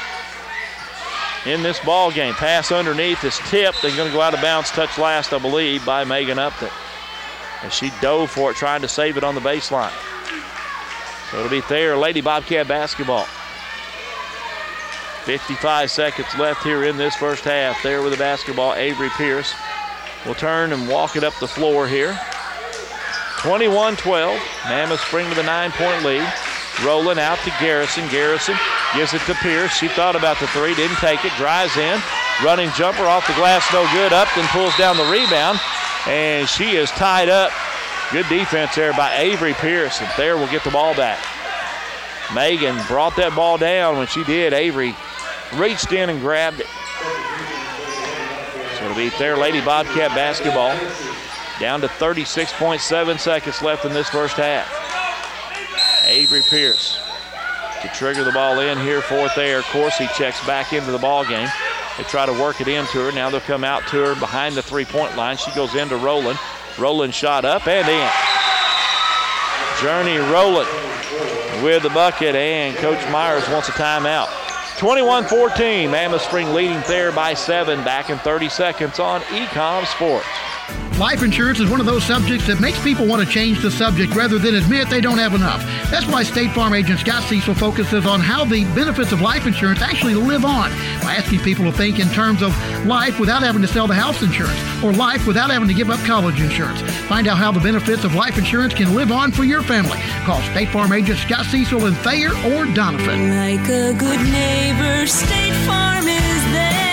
in this ball game. Pass underneath is tipped. They're going to go out of bounds. Touch last, I believe, by Megan Upton. And she dove for it, trying to save it on the baseline. So it'll be Thayer Lady Bobcat basketball. fifty-five seconds left here in this first half. There with the basketball, Avery Pierce will turn and walk it up the floor here. twenty-one twelve. Mammoth Spring with a nine-point lead. Rolling out to Garrison. Garrison gives it to Pierce. She thought about the three, didn't take it. Drives in. Running jumper off the glass, no good. Upton pulls down the rebound, and she is tied up. Good defense there by Avery Pierce, and Thayer will get the ball back. Megan brought that ball down. When she did, Avery reached in and grabbed it. So it'll be Thayer Lady Bobcat basketball. Down to thirty-six point seven seconds left in this first half. Avery Pierce to trigger the ball in here for Thayer. Coursey checks back into the ball game. They try to work it into her. Now they'll come out to her behind the three-point line. She goes into Rowland. Rowland shot up and in. Journey Rowland with the bucket, and Coach Myers wants a timeout. twenty-one fourteen, Mammoth Spring leading Thayer by seven. Back in thirty seconds on Ecom Sports. Life insurance is one of those subjects that makes people want to change the subject rather than admit they don't have enough. That's why State Farm agent Scott Cecil focuses on how the benefits of life insurance actually live on by asking people to think in terms of life without having to sell the house insurance or life without having to give up college insurance. Find out how the benefits of life insurance can live on for your family. Call State Farm agent Scott Cecil in Thayer or Donovan. Like a good neighbor, State Farm is there.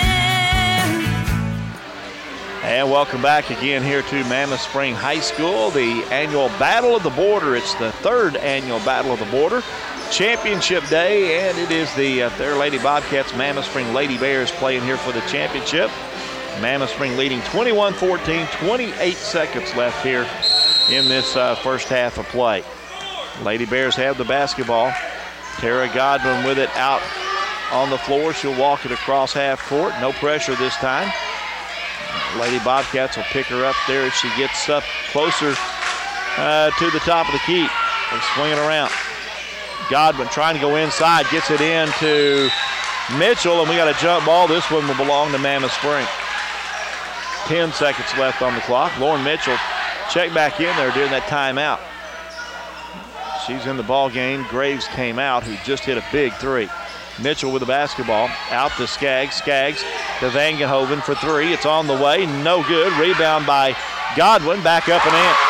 And welcome back again here to Mammoth Spring High School, the annual Battle of the Border. It's the third annual Battle of the Border. Championship day, and it is the uh, Thayer Lady Bobcats, Mammoth Spring Lady Bears playing here for the championship. Mammoth Spring leading twenty-one fourteen, twenty-eight seconds left here in this uh, first half of play. Lady Bears have the basketball. Tara Godwin with it out on the floor. She'll walk it across half court. No pressure this time. Lady Bobcats will pick her up there as she gets up closer uh, to the top of the key. They swing it around. Godwin trying to go inside, gets it in to Mitchell, and we got a jump ball. This one will belong to Mammoth Spring. Ten seconds left on the clock. Lauren Mitchell checked back in there during that timeout. She's in the ball game. Graves came out, who just hit a big three. Mitchell with the basketball. Out to Skaggs. Skaggs to Vangenhoven for three. It's on the way. No good. Rebound by Godwin. Back up and in.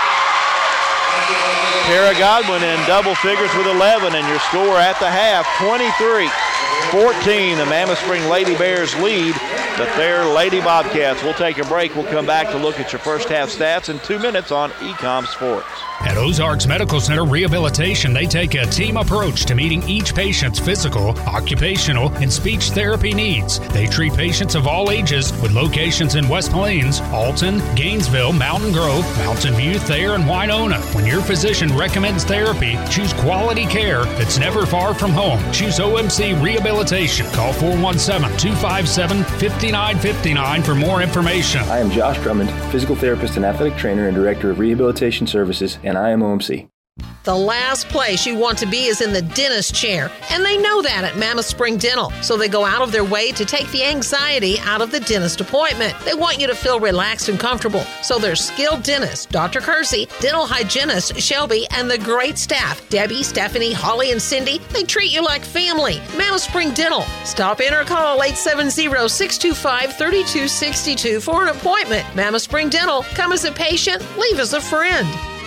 Tara Godwin in double figures with eleven, and your score at the half, twenty-three fourteen. The Mammoth Spring Lady Bears lead the Thayer Lady Bobcats. We'll take a break. We'll come back to look at your first half stats in two minutes on Ecom Sports. At Ozarks Medical Center Rehabilitation, they take a team approach to meeting each patient's physical, occupational, and speech therapy needs. They treat patients of all ages with locations in West Plains, Alton, Gainesville, Mountain Grove, Mountain View, Thayer, and Winona. When your physician recommends therapy, choose quality care that's never far from home. Choose O M C Rehabilitation. Call four one seven, two five seven, five nine five nine for more information. I am Josh Drummond, physical therapist and athletic trainer and director of rehabilitation services, and I am O M C. The last place you want to be is in the dentist chair, and they know that at Mammoth Spring Dental, so they go out of their way to take the anxiety out of the dentist appointment. They want you to feel relaxed and comfortable, so their skilled dentist, Doctor Kersey, dental hygienist Shelby, and the great staff, Debbie, Stephanie, Holly, and Cindy, they treat you like family. Mammoth Spring Dental. Stop in or call eight seven zero, six two five, three two six two for an appointment. Mammoth Spring Dental. Come as a patient, leave as a friend.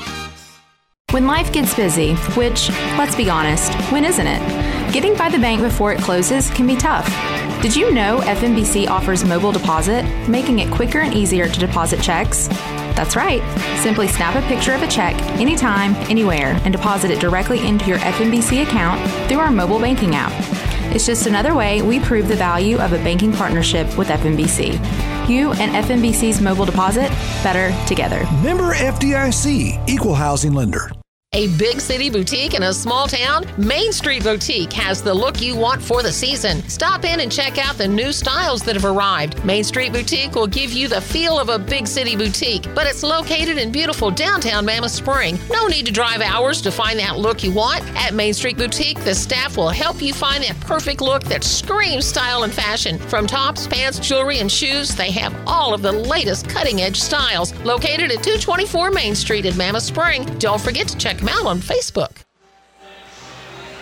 When life gets busy, which, let's be honest, when isn't it? Getting by the bank before it closes can be tough. Did you know F M B C offers mobile deposit, making it quicker and easier to deposit checks? That's right. Simply snap a picture of a check anytime, anywhere, and deposit it directly into your F M B C account through our mobile banking app. It's just another way we prove the value of a banking partnership with F M B C. You and F M B C's mobile deposit, better together. Member F D I C, Equal Housing Lender. A big city boutique in a small town? Main Street Boutique has the look you want for the season. Stop in and check out the new styles that have arrived. Main Street Boutique will give you the feel of a big city boutique, but it's located in beautiful downtown Mammoth Spring. No need to drive hours to find that look you want. At Main Street Boutique, the staff will help you find that perfect look that screams style and fashion. From tops, pants, jewelry, and shoes, they have all of the latest cutting-edge styles. Located at two twenty-four Main Street in Mammoth Spring. Don't forget to check them out on Facebook.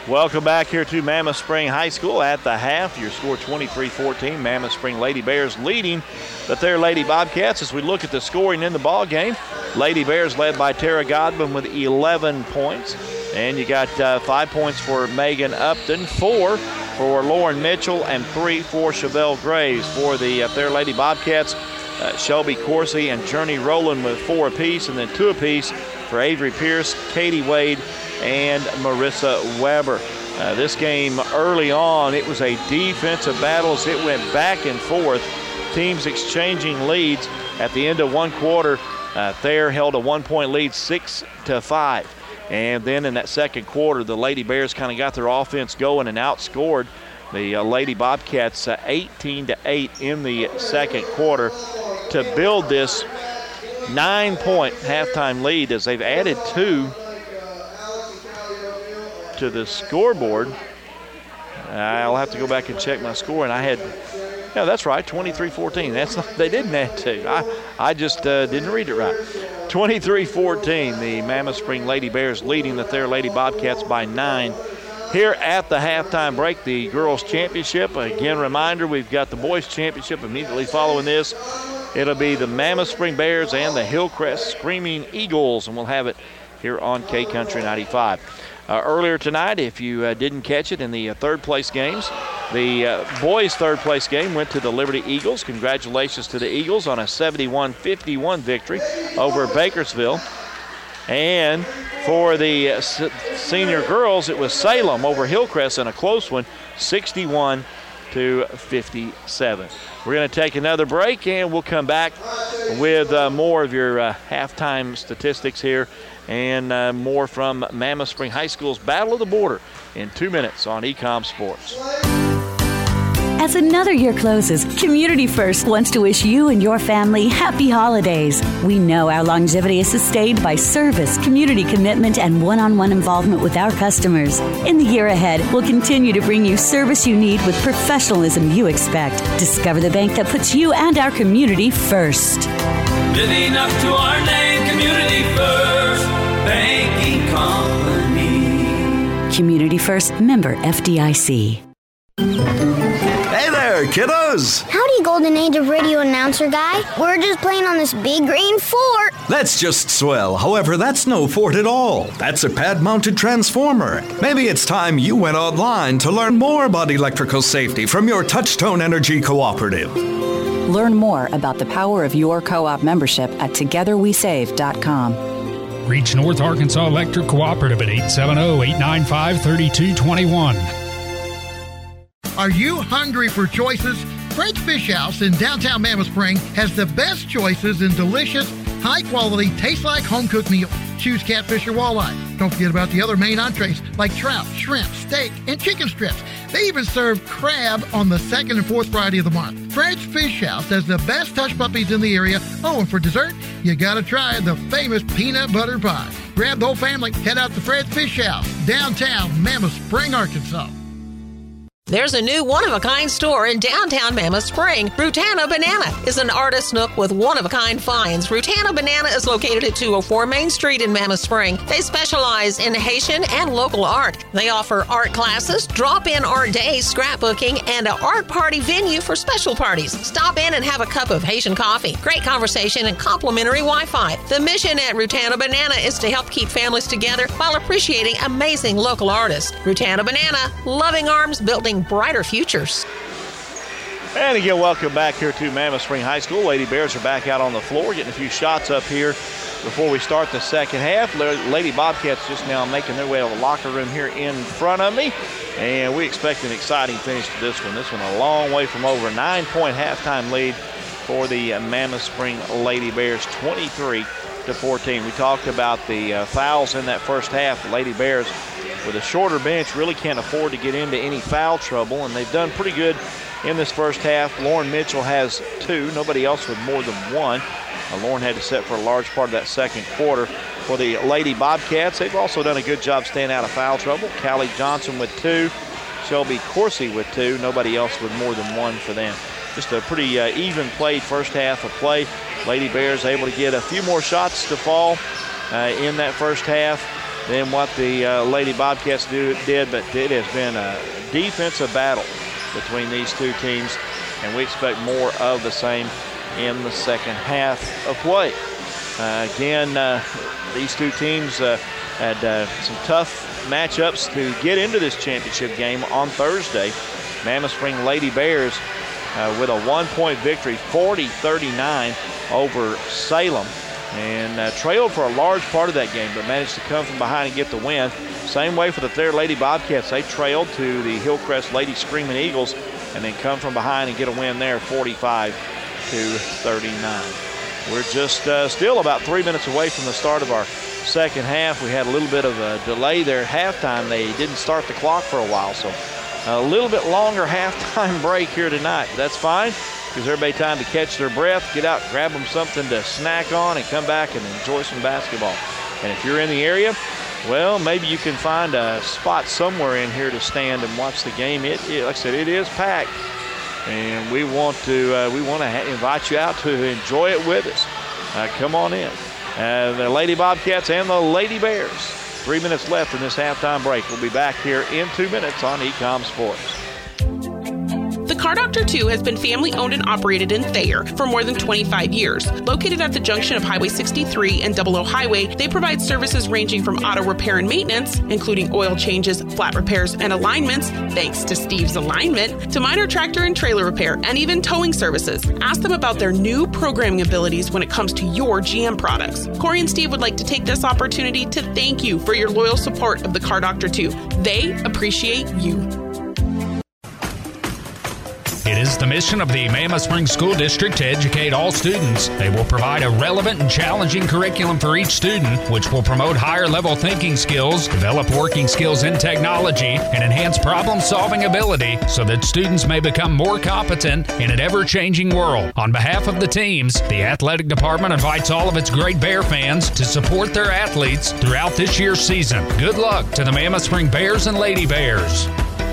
Welcome back here to Mammoth Spring High School. At the half, your score twenty-three fourteen. Mammoth Spring Lady Bears leading the Thayer Lady Bobcats. As we look at the scoring in the ball game, Lady Bears led by Tara Godwin with eleven points. And you got uh, five points for Megan Upton, four for Lauren Mitchell, and three for Chevelle Graves. For the uh, Thayer Lady Bobcats, uh, Shelby Coursey and Journey Rowland with four apiece, and then two apiece for Avery Pierce, Katie Wade, and Marissa Weber. Uh, this game early on, it was a defensive battle as it went back and forth. Teams exchanging leads. At the end of one quarter, uh, Thayer held a one-point lead, six to five. And then in that second quarter, the Lady Bears kind of got their offense going and outscored the uh, Lady Bobcats uh, eighteen to eight in the second quarter to build this nine-point halftime lead as they've added two to the scoreboard. I'll have to go back and check my score, and I had, yeah, that's right, twenty-three fourteen. That's not, they didn't add two. I, I just uh, didn't read it right. twenty-three fourteen, the Mammoth Spring Lady Bears leading the Thayer Lady Bobcats by nine. Here at the halftime break, the girls' championship. Again, reminder, we've got the boys' championship immediately following this. It'll be the Mammoth Spring Bears and the Hillcrest Screaming Eagles, and we'll have it here on K Country ninety-five. Uh, earlier tonight, if you uh, didn't catch it in the uh, third place games, the uh, boys' third place game went to the Liberty Eagles. Congratulations to the Eagles on a seventy-one fifty-one victory over Bakersville. And for the uh, s- senior girls, it was Salem over Hillcrest in a close one, sixty-one to fifty-seven. We're going to take another break, and we'll come back with uh, more of your uh, halftime statistics here and uh, more from Mammoth Spring High School's Battle of the Border in two minutes on Ecom Sports. As another year closes, Community First wants to wish you and your family happy holidays. We know our longevity is sustained by service, community commitment, and one-on-one involvement with our customers. In the year ahead, we'll continue to bring you service you need with professionalism you expect. Discover the bank that puts you and our community first. Living up to our name, Community First Banking Company. Community First, member F D I C. Hey there, kiddos! Howdy, Golden Age of Radio announcer guy. We're just playing on this big green fort. That's just swell. However, that's no fort at all. That's a pad-mounted transformer. Maybe it's time you went online to learn more about electrical safety from your Touchstone Energy Cooperative. Learn more about the power of your co-op membership at together we save dot com. Reach North Arkansas Electric Cooperative at eight seven zero, eight nine five, three two two one. Are you hungry for choices? French Fish House in downtown Mammoth Spring has the best choices in delicious, high-quality, taste-like home-cooked meals. Choose catfish or walleye. Don't forget about the other main entrees like trout, shrimp, steak, and chicken strips. They even serve crab on the second and fourth Friday of the month. French Fish House has the best hush puppies in the area. Oh, and for dessert, you gotta try the famous peanut butter pie. Grab the whole family, head out to French Fish House, downtown Mammoth Spring, Arkansas. There's a new one-of-a-kind store in downtown Mammoth Spring. Rutana Banana is an artist nook with one-of-a-kind finds. Rutana Banana is located at two oh four Main Street in Mammoth Spring. They specialize in Haitian and local art. They offer art classes, drop-in art days, scrapbooking, and an art party venue for special parties. Stop in and have a cup of Haitian coffee, great conversation, and complimentary Wi-Fi. The mission at Rutana Banana is to help keep families together while appreciating amazing local artists. Rutana Banana, loving arms, building brighter futures. And again, welcome back here to Mammoth Spring High School. Lady Bears are back out on the floor, getting a few shots up here before we start the second half. Lady Bobcats just now making their way to the locker room here in front of me. And we expect an exciting finish to this one. This one a long way from over. Nine-point halftime lead for the Mammoth Spring Lady Bears, twenty-three to fourteen. We talked about the uh, fouls in that first half. The Lady Bears, with a shorter bench, really can't afford to get into any foul trouble, and they've done pretty good in this first half. Lauren Mitchell has two. Nobody else with more than one. Uh, Lauren had to set for a large part of that second quarter. For the Lady Bobcats, they've also done a good job staying out of foul trouble. Callie Johnson with two. Shelby Coursey with two. Nobody else with more than one for them. Just a pretty uh, even played first half of play. Lady Bears able to get a few more shots to fall uh, in that first half. than what the uh, Lady Bobcats do, did, but it has been a defensive battle between these two teams, and we expect more of the same in the second half of play. Uh, again, uh, these two teams uh, had uh, some tough matchups to get into this championship game on Thursday. Mammoth Spring Lady Bears uh, with a one-point victory, forty thirty-nine over Salem, and uh, trailed for a large part of that game, but managed to come from behind and get the win. Same way for the Thayer Lady Bobcats. They trailed to the Hillcrest Lady Screaming Eagles and then come from behind and get a win there, forty-five to thirty-nine. We're just uh, still about three minutes away from the start of our second half. We had a little bit of a delay there at halftime. They didn't start the clock for a while, so a little bit longer halftime break here tonight. But that's fine. Gives everybody time to catch their breath, get out, grab them something to snack on, and come back and enjoy some basketball. And if you're in the area, well, maybe you can find a spot somewhere in here to stand and watch the game. It, it like I said, it is packed, and we want to uh, we want to ha- invite you out to enjoy it with us. Uh, come on in. Uh, the Lady Bobcats and the Lady Bears. Three minutes left in this halftime break. We'll be back here in two minutes on Ecom Sports. The Car Doctor two has been family-owned and operated in Thayer for more than twenty-five years. Located at the junction of Highway sixty-three and Double O Highway, they provide services ranging from auto repair and maintenance, including oil changes, flat repairs, and alignments, thanks to Steve's Alignment, to minor tractor and trailer repair, and even towing services. Ask them about their new programming abilities when it comes to your G M products. Corey and Steve would like to take this opportunity to thank you for your loyal support of the Car Doctor two. They appreciate you. It is the mission of the Mammoth Spring School District to educate all students. They will provide a relevant and challenging curriculum for each student, which will promote higher-level thinking skills, develop working skills in technology, and enhance problem-solving ability so that students may become more competent in an ever-changing world. On behalf of the teams, the athletic department invites all of its Great Bear fans to support their athletes throughout this year's season. Good luck to the Mammoth Spring Bears and Lady Bears.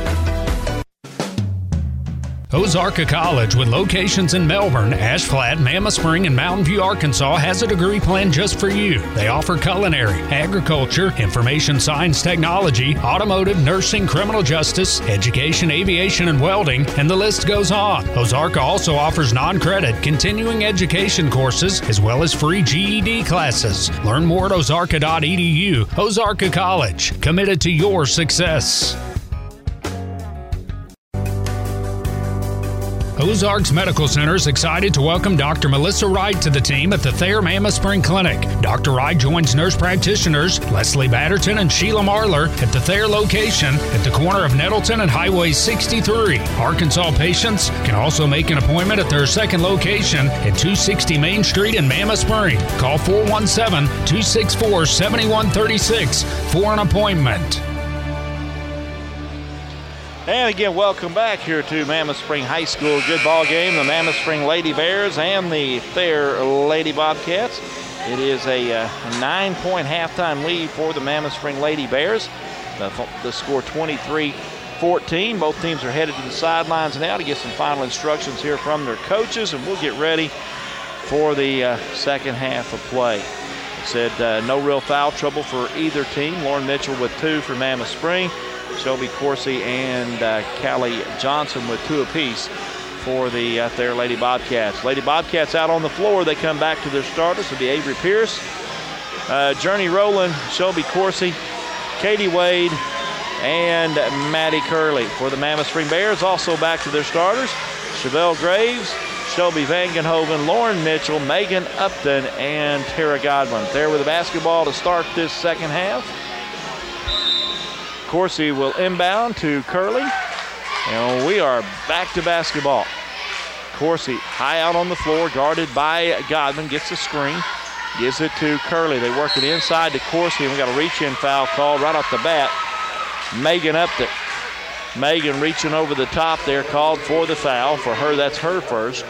Ozarka College, with locations in Melbourne, Ash Flat, Mammoth Spring, and Mountain View, Arkansas, has a degree plan just for you. They offer culinary, agriculture, information science technology, automotive, nursing, criminal justice, education, aviation, and welding, and the list goes on. Ozarka also offers non-credit continuing education courses as well as free G E D classes. Learn more at ozarka dot e d u. Ozarka College, committed to your success. Ozarks Medical Center is excited to welcome Doctor Melissa Wright to the team at the Thayer Mammoth Spring Clinic. Doctor Wright joins nurse practitioners Leslie Batterton and Sheila Marler at the Thayer location at the corner of Nettleton and Highway sixty-three. Arkansas patients can also make an appointment at their second location at two sixty Main Street in Mammoth Spring. Call four one seven, two six four, seven one three six for an appointment. And again, welcome back here to Mammoth Spring High School. Good ball game. The Mammoth Spring Lady Bears and the Thayer Lady Bobcats. It is a uh, nine-point halftime lead for the Mammoth Spring Lady Bears. The, the score twenty-three fourteen. Both teams are headed to the sidelines now to get some final instructions here from their coaches, and we'll get ready for the uh, second half of play. It said uh, no real foul trouble for either team. Lauren Mitchell with two for Mammoth Spring. Shelby Coursey and uh, Callie Johnson with two apiece for the uh, Thayer Lady Bobcats. Lady Bobcats out on the floor. They come back to their starters. It'll be Avery Pierce, uh, Journey Rowland, Shelby Coursey, Katie Wade, and Maddie Curley. For the Mammoth Spring Bears, also back to their starters, Chevelle Graves, Shelby Vangenhoven, Lauren Mitchell, Megan Upton, and Tara Godwin. There with the basketball to start this second half. Coursey will inbound to Curley, and we are back to basketball. Coursey high out on the floor, guarded by Godwin, gets the screen, gives it to Curley. They work it inside to Coursey, and we got a reach-in foul called right off the bat. Megan Upton. Megan reaching over the top there, called for the foul. For her, that's her first.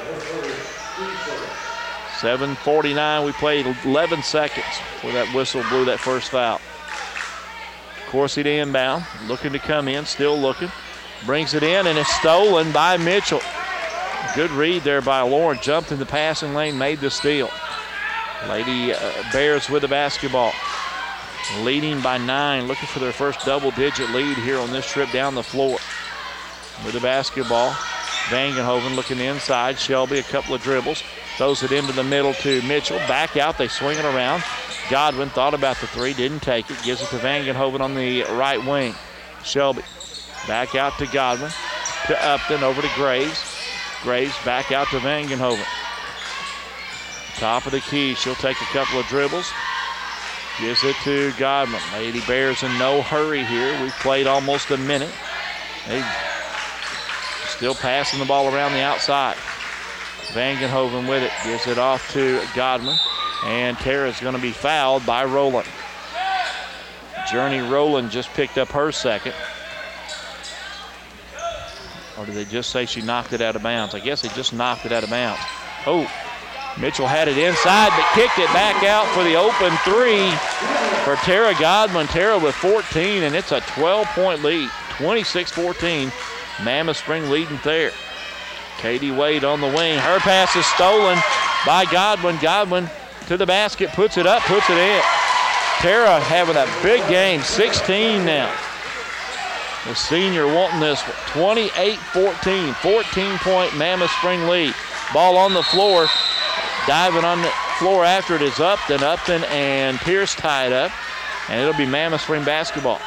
seven forty-nine, we played eleven seconds before that whistle blew that first foul. Coursey to inbound, looking to come in, still looking. Brings it in, and it's stolen by Mitchell. Good read there by Lauren. Jumped in the passing lane, made the steal. Lady uh, Bears with the basketball. leading by nine, looking for their first double-digit lead here on this trip down the floor. With the basketball, Vangenhoven looking inside. Shelby, a couple of dribbles. Throws it into the middle to Mitchell. Back out, they swing it around. Godwin thought about the three, didn't take it. Gives it to Vangenhoven on the right wing. Shelby back out to Godwin. To Upton, over to Graves. Graves back out to Vangenhoven. Top of the key, she'll take a couple of dribbles. Gives it to Godwin. Lady Bears in no hurry here. We've played almost a minute. They still passing the ball around the outside. Vangenhoven with it. Gives it off to Godwin. And Tara's going to be fouled by Rowland. Journey Rowland just picked up her second. Or did they just say she knocked it out of bounds? I guess they just knocked it out of bounds. Oh, Mitchell had it inside, but kicked it back out for the open three for Tara Godwin. Tara with fourteen, and it's a twelve-point lead, twenty-six fourteen. Mammoth Spring leading there. Katie Wade on the wing. Her pass is stolen by Godwin. Godwin to the basket, puts it up, puts it in. Tara having a big game, sixteen now. The senior wanting this one. twenty-eight fourteen, fourteen-point Mammoth Spring lead. Ball on the floor. Diving on the floor after it is Upton. Upton and Pierce tied up. And it'll be Mammoth Spring basketball.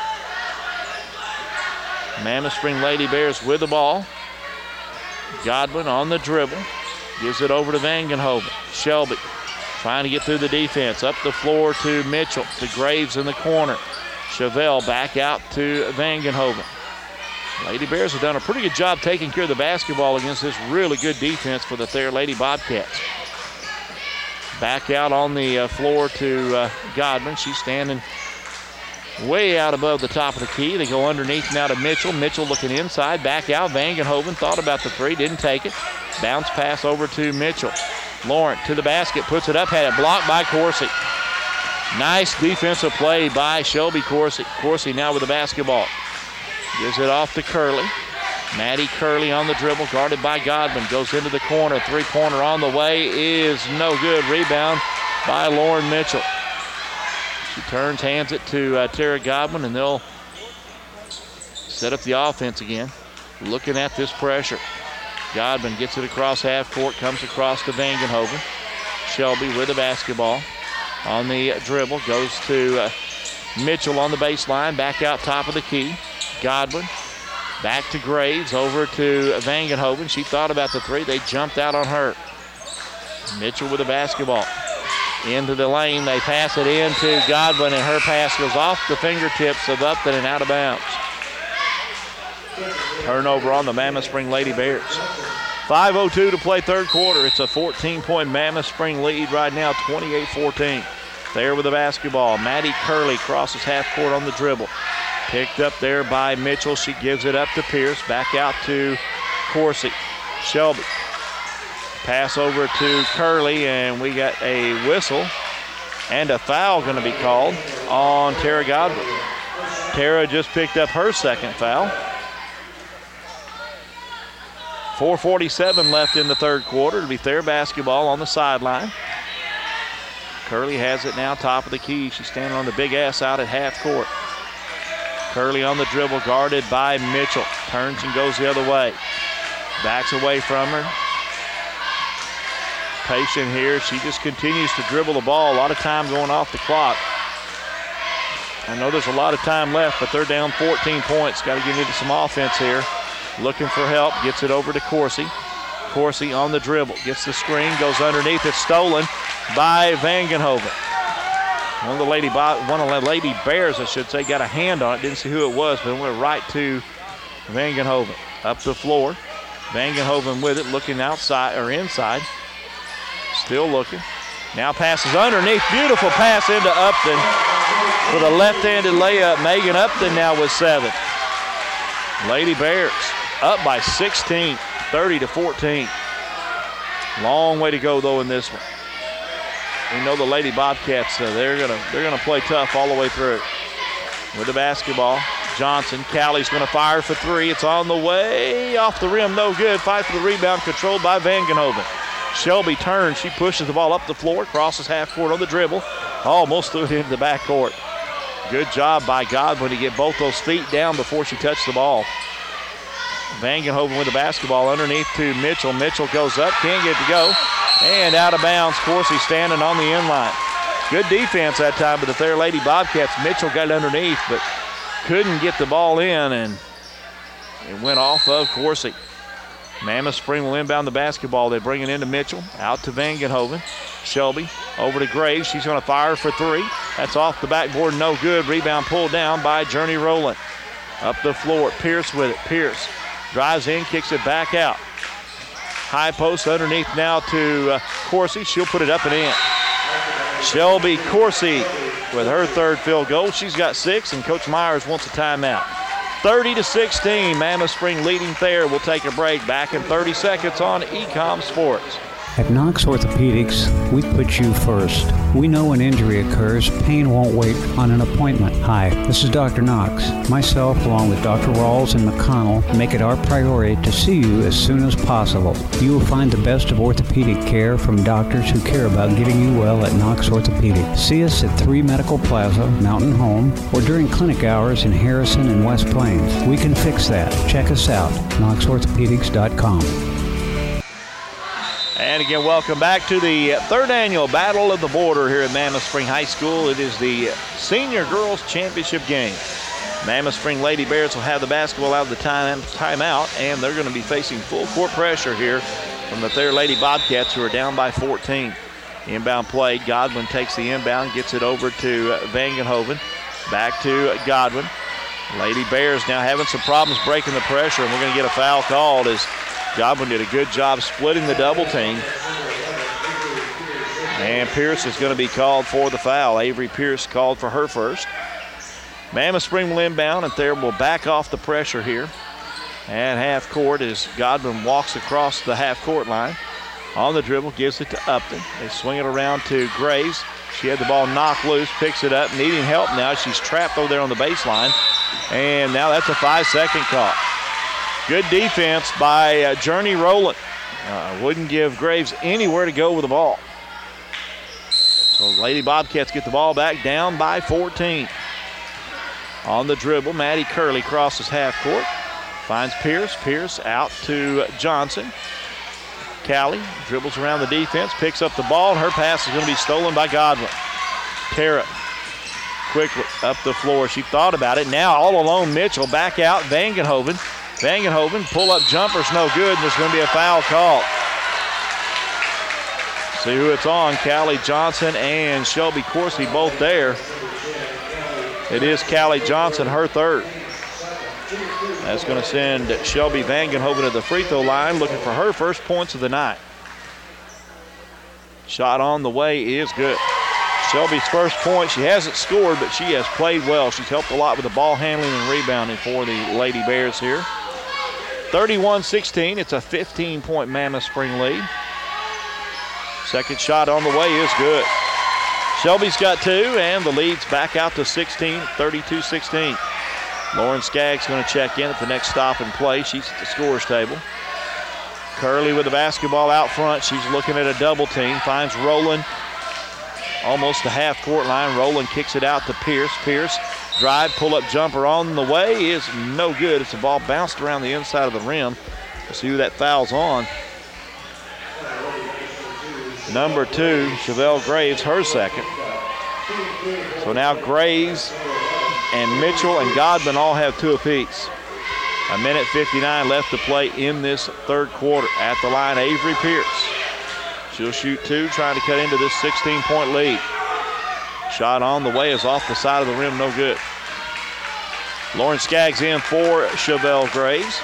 Mammoth Spring Lady Bears with the ball. Godwin on the dribble. Gives it over to Vangenhoven. Shelby trying to get through the defense. Up the floor to Mitchell. To Graves in the corner. Chevelle back out to Vangenhoven. Lady Bears have done a pretty good job taking care of the basketball against this really good defense for the Thayer Lady Bobcats. Back out on the uh, floor to uh, Godwin. She's standing way out above the top of the key. They go underneath now to Mitchell. Mitchell looking inside. Back out. Vangenhoven thought about the three. Didn't take it. Bounce pass over to Mitchell. Laurent to the basket. Puts it up. Had it blocked by Coursey. Nice defensive play by Shelby Coursey. Coursey now with the basketball. Gives it off to Curley. Maddie Curley on the dribble, guarded by Godwin. Goes into the corner. Three-pointer on the way is no good. Rebound by Lauren Mitchell. She turns, hands it to uh, Tara Godwin, and they'll set up the offense again. Looking at this pressure. Godwin gets it across half court, comes across to Vangenhoven. Shelby with the basketball. On the dribble, goes to uh, Mitchell on the baseline, back out top of the key. Godwin, back to Graves, over to Vangenhoven. She thought about the three. They jumped out on her. Mitchell with the basketball. Into the lane, they pass it in to Godwin, and her pass goes off the fingertips of Upton and out of bounds. Turnover on the Mammoth Spring Lady Bears. five oh two to play third quarter. It's a fourteen-point Mammoth Spring lead right now, twenty-eight fourteen. There with the basketball. Maddie Curley crosses half court on the dribble. Picked up there by Mitchell. She gives it up to Pierce. Back out to Coursey. Shelby. Pass over to Curley, and we got a whistle and a foul going to be called on Tara Godwin. Tara just picked up her second foul. four forty-seven left in the third quarter. It'll be Thayer basketball on the sideline. Curley has it now, top of the key. She's standing on the big ass out at half court. Curley on the dribble, guarded by Mitchell. Turns and goes the other way. Backs away from her. Patient here. She just continues to dribble the ball. A lot of time going off the clock. I know there's a lot of time left, but they're down fourteen points. Got to get into some offense here. Looking for help. Gets it over to Coursey. Coursey on the dribble. Gets the screen. Goes underneath. It's stolen by Vangenhoven. One of the Lady one of the Lady Bears, I should say, got a hand on it. Didn't see who it was, but it went right to Vangenhoven. Up the floor. Vangenhoven with it, looking outside or inside. Still looking. Now passes underneath. Beautiful pass into Upton for the left-handed layup. Megan Upton now with seven. Lady Bears up by sixteen, thirty to fourteen. Long way to go though in this one. We know the Lady Bobcats, uh, they're gonna they're gonna play tough all the way through. With the basketball, Johnson, Callie's gonna fire for three. It's on the way, off the rim, no good. Fight for the rebound, controlled by Vangenhoven. Shelby turns, she pushes the ball up the floor, crosses half court on the dribble, almost threw it into the backcourt. Good job by Godwin to get both those feet down before she touched the ball. Vangenhoven with the basketball underneath to Mitchell. Mitchell goes up, can't get it to go, and out of bounds. Coursey standing on the end line. Good defense that time, but the Thayer Lady Bobcats, Mitchell got underneath, but couldn't get the ball in, and it went off of Coursey. Mammoth Spring will inbound the basketball. They bring it into Mitchell, out to Vangenhoven. Shelby over to Graves. She's going to fire for three. That's off the backboard, no good. Rebound pulled down by Journey Rowland. Up the floor, Pierce with it. Pierce drives in, kicks it back out. High post underneath now to uh, Coursey. She'll put it up and in. Shelby Coursey with her third field goal. She's got six, and Coach Myers wants a timeout. thirty to sixteen, Mammoth Spring leading Thayer. We'll take a break. Back in thirty seconds on Ecom Sports. At Knox Orthopedics, we put you first. We know when injury occurs, pain won't wait on an appointment. Hi, this is Doctor Knox. Myself, along with Doctor Rawls and McConnell, make it our priority to see you as soon as possible. You will find the best of orthopedic care from doctors who care about getting you well at Knox Orthopedics. See us at three Medical Plaza, Mountain Home, or during clinic hours in Harrison and West Plains. We can fix that. Check us out, knox orthopedics dot com. And again, welcome back to the third annual Battle of the Border here at Mammoth Spring High School. It is the Senior Girls Championship game. Mammoth Spring Lady Bears will have the basketball out of the time timeout, and they're going to be facing full court pressure here from the Thayer Lady Bobcats, who are down by fourteen. Inbound play, Godwin takes the inbound, gets it over to Vangenhoven. Back to Godwin. Lady Bears now having some problems breaking the pressure, and we're going to get a foul called as Godwin did a good job splitting the double team. And Pierce is going to be called for the foul. Avery Pierce called for her first. Mammoth Spring will inbound, and Thayer will back off the pressure here at half court as Godwin walks across the half court line. On the dribble, gives it to Upton. They swing it around to Graves. She had the ball knocked loose, picks it up, needing help now. She's trapped over there on the baseline. And now that's a five-second call. Good defense by uh, Journey Rowland. Uh, wouldn't give Graves anywhere to go with the ball. So Lady Bobcats get the ball back, down by fourteen. On the dribble, Maddie Curley crosses half court. Finds Pierce. Pierce out to Johnson. Callie dribbles around the defense, picks up the ball, and her pass is going to be stolen by Godwin. Tara quickly up the floor. She thought about it. Now all alone, Mitchell back out. Vangenhoven. Vangenhoven, pull-up jumper's no good, and there's going to be a foul call. See who it's on. Callie Johnson and Shelby Coursey both there. It is Callie Johnson, her third. That's going to send Shelby Vangenhoven to the free throw line, looking for her first points of the night. Shot on the way is good. Shelby's first point. She hasn't scored, but she has played well. She's helped a lot with the ball handling and rebounding for the Lady Bears here. thirty-one sixteen. It's a fifteen-point Mammoth Spring lead. Second shot on the way is good. Shelby's got two, and the lead's back out to sixteen, thirty-two sixteen. Lauren Skaggs going to check in at the next stop and play. She's at the scorer's table. Curley with the basketball out front. She's looking at a double team. Finds Rowland almost the half-court line. Rowland kicks it out to Pierce. Pierce, drive, pull-up jumper on the way is no good. It's a ball bounced around the inside of the rim. We'll see who that foul's on. Number two, Chevelle Graves, her second. So now Graves and Mitchell and Godwin all have two apiece. A minute fifty-nine left to play in this third quarter. At the line, Avery Pierce. She'll shoot two, trying to cut into this sixteen-point lead. Shot on the way is off the side of the rim, no good. Lauren Skaggs in for Chevelle Graves.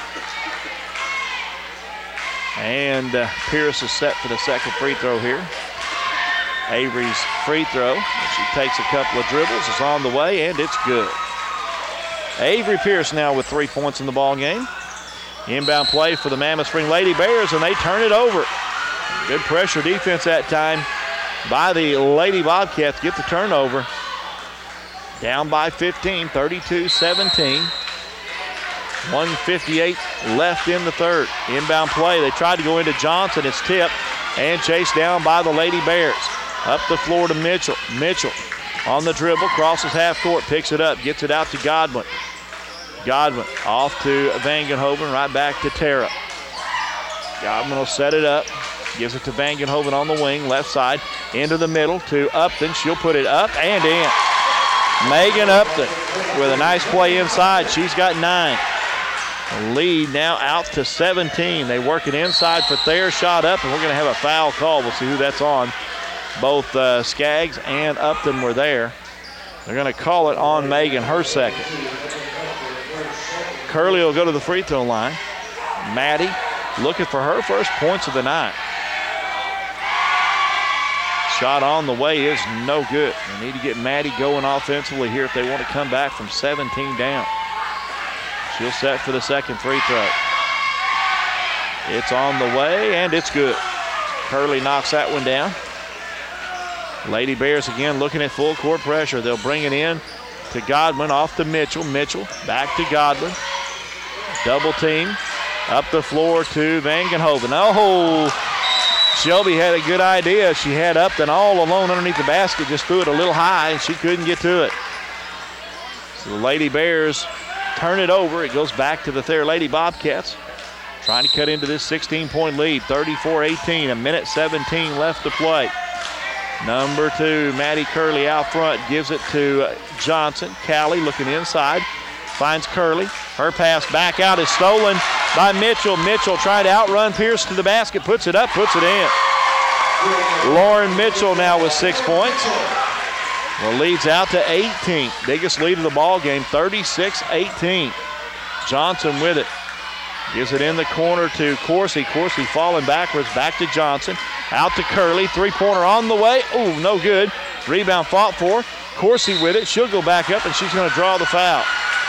And uh, Pierce is set for the second free throw here. Avery's free throw. She takes a couple of dribbles. It's on the way, and it's good. Avery Pierce now with three points in the ball game. Inbound play for the Mammoth Spring Lady Bears, and they turn it over. Good pressure defense that time by the Lady Bobcats. Get the turnover. Down by fifteen, thirty-two seventeen. one fifty-eight left in the third. Inbound play. They tried to go into Johnson. It's tipped and chased down by the Lady Bears. Up the floor to Mitchell. Mitchell on the dribble, crosses half court, picks it up, gets it out to Godwin. Godwin off to Vangenhoven, right back to Tara. Godwin will set it up, gives it to Vangenhoven on the wing, left side, into the middle to Upton. She'll put it up and in. Megan Upton with a nice play inside. She's got nine. The lead now out to seventeen. They work it inside for Thayer, shot up, and we're going to have a foul call. We'll see who that's on. Both uh, Skaggs and Upton were there. They're going to call it on Megan, her second. Curley will go to the free throw line. Maddie looking for her first points of the night. Shot on the way is no good. They need to get Maddie going offensively here if they want to come back from seventeen down. She'll set for the second free throw. It's on the way, and it's good. Curley knocks that one down. Lady Bears again looking at full court pressure. They'll bring it in to Godwin, off to Mitchell. Mitchell back to Godwin. Double team. Up the floor to Vangenhoven. Oh, Shelby had a good idea. She had Upton all alone underneath the basket, just threw it a little high, and she couldn't get to it. So the Lady Bears turn it over. It goes back to the Thayer Lady Bobcats, trying to cut into this sixteen-point lead, thirty-four eighteen, a minute seventeen left to play. Number two, Maddie Curley out front, gives it to Johnson. Callie looking inside, finds Curley. Her pass back out is stolen by Mitchell. Mitchell trying to outrun Pierce to the basket, puts it up, puts it in. Lauren Mitchell now with six points. Well, leads out to eighteen. Biggest lead of the ball game, thirty-six eighteen. Johnson with it. Gives it in the corner to Coursey. Coursey falling backwards, back to Johnson. Out to Curley, three-pointer on the way. Ooh, no good. Rebound fought for. Coursey with it. She'll go back up, and she's going to draw the foul.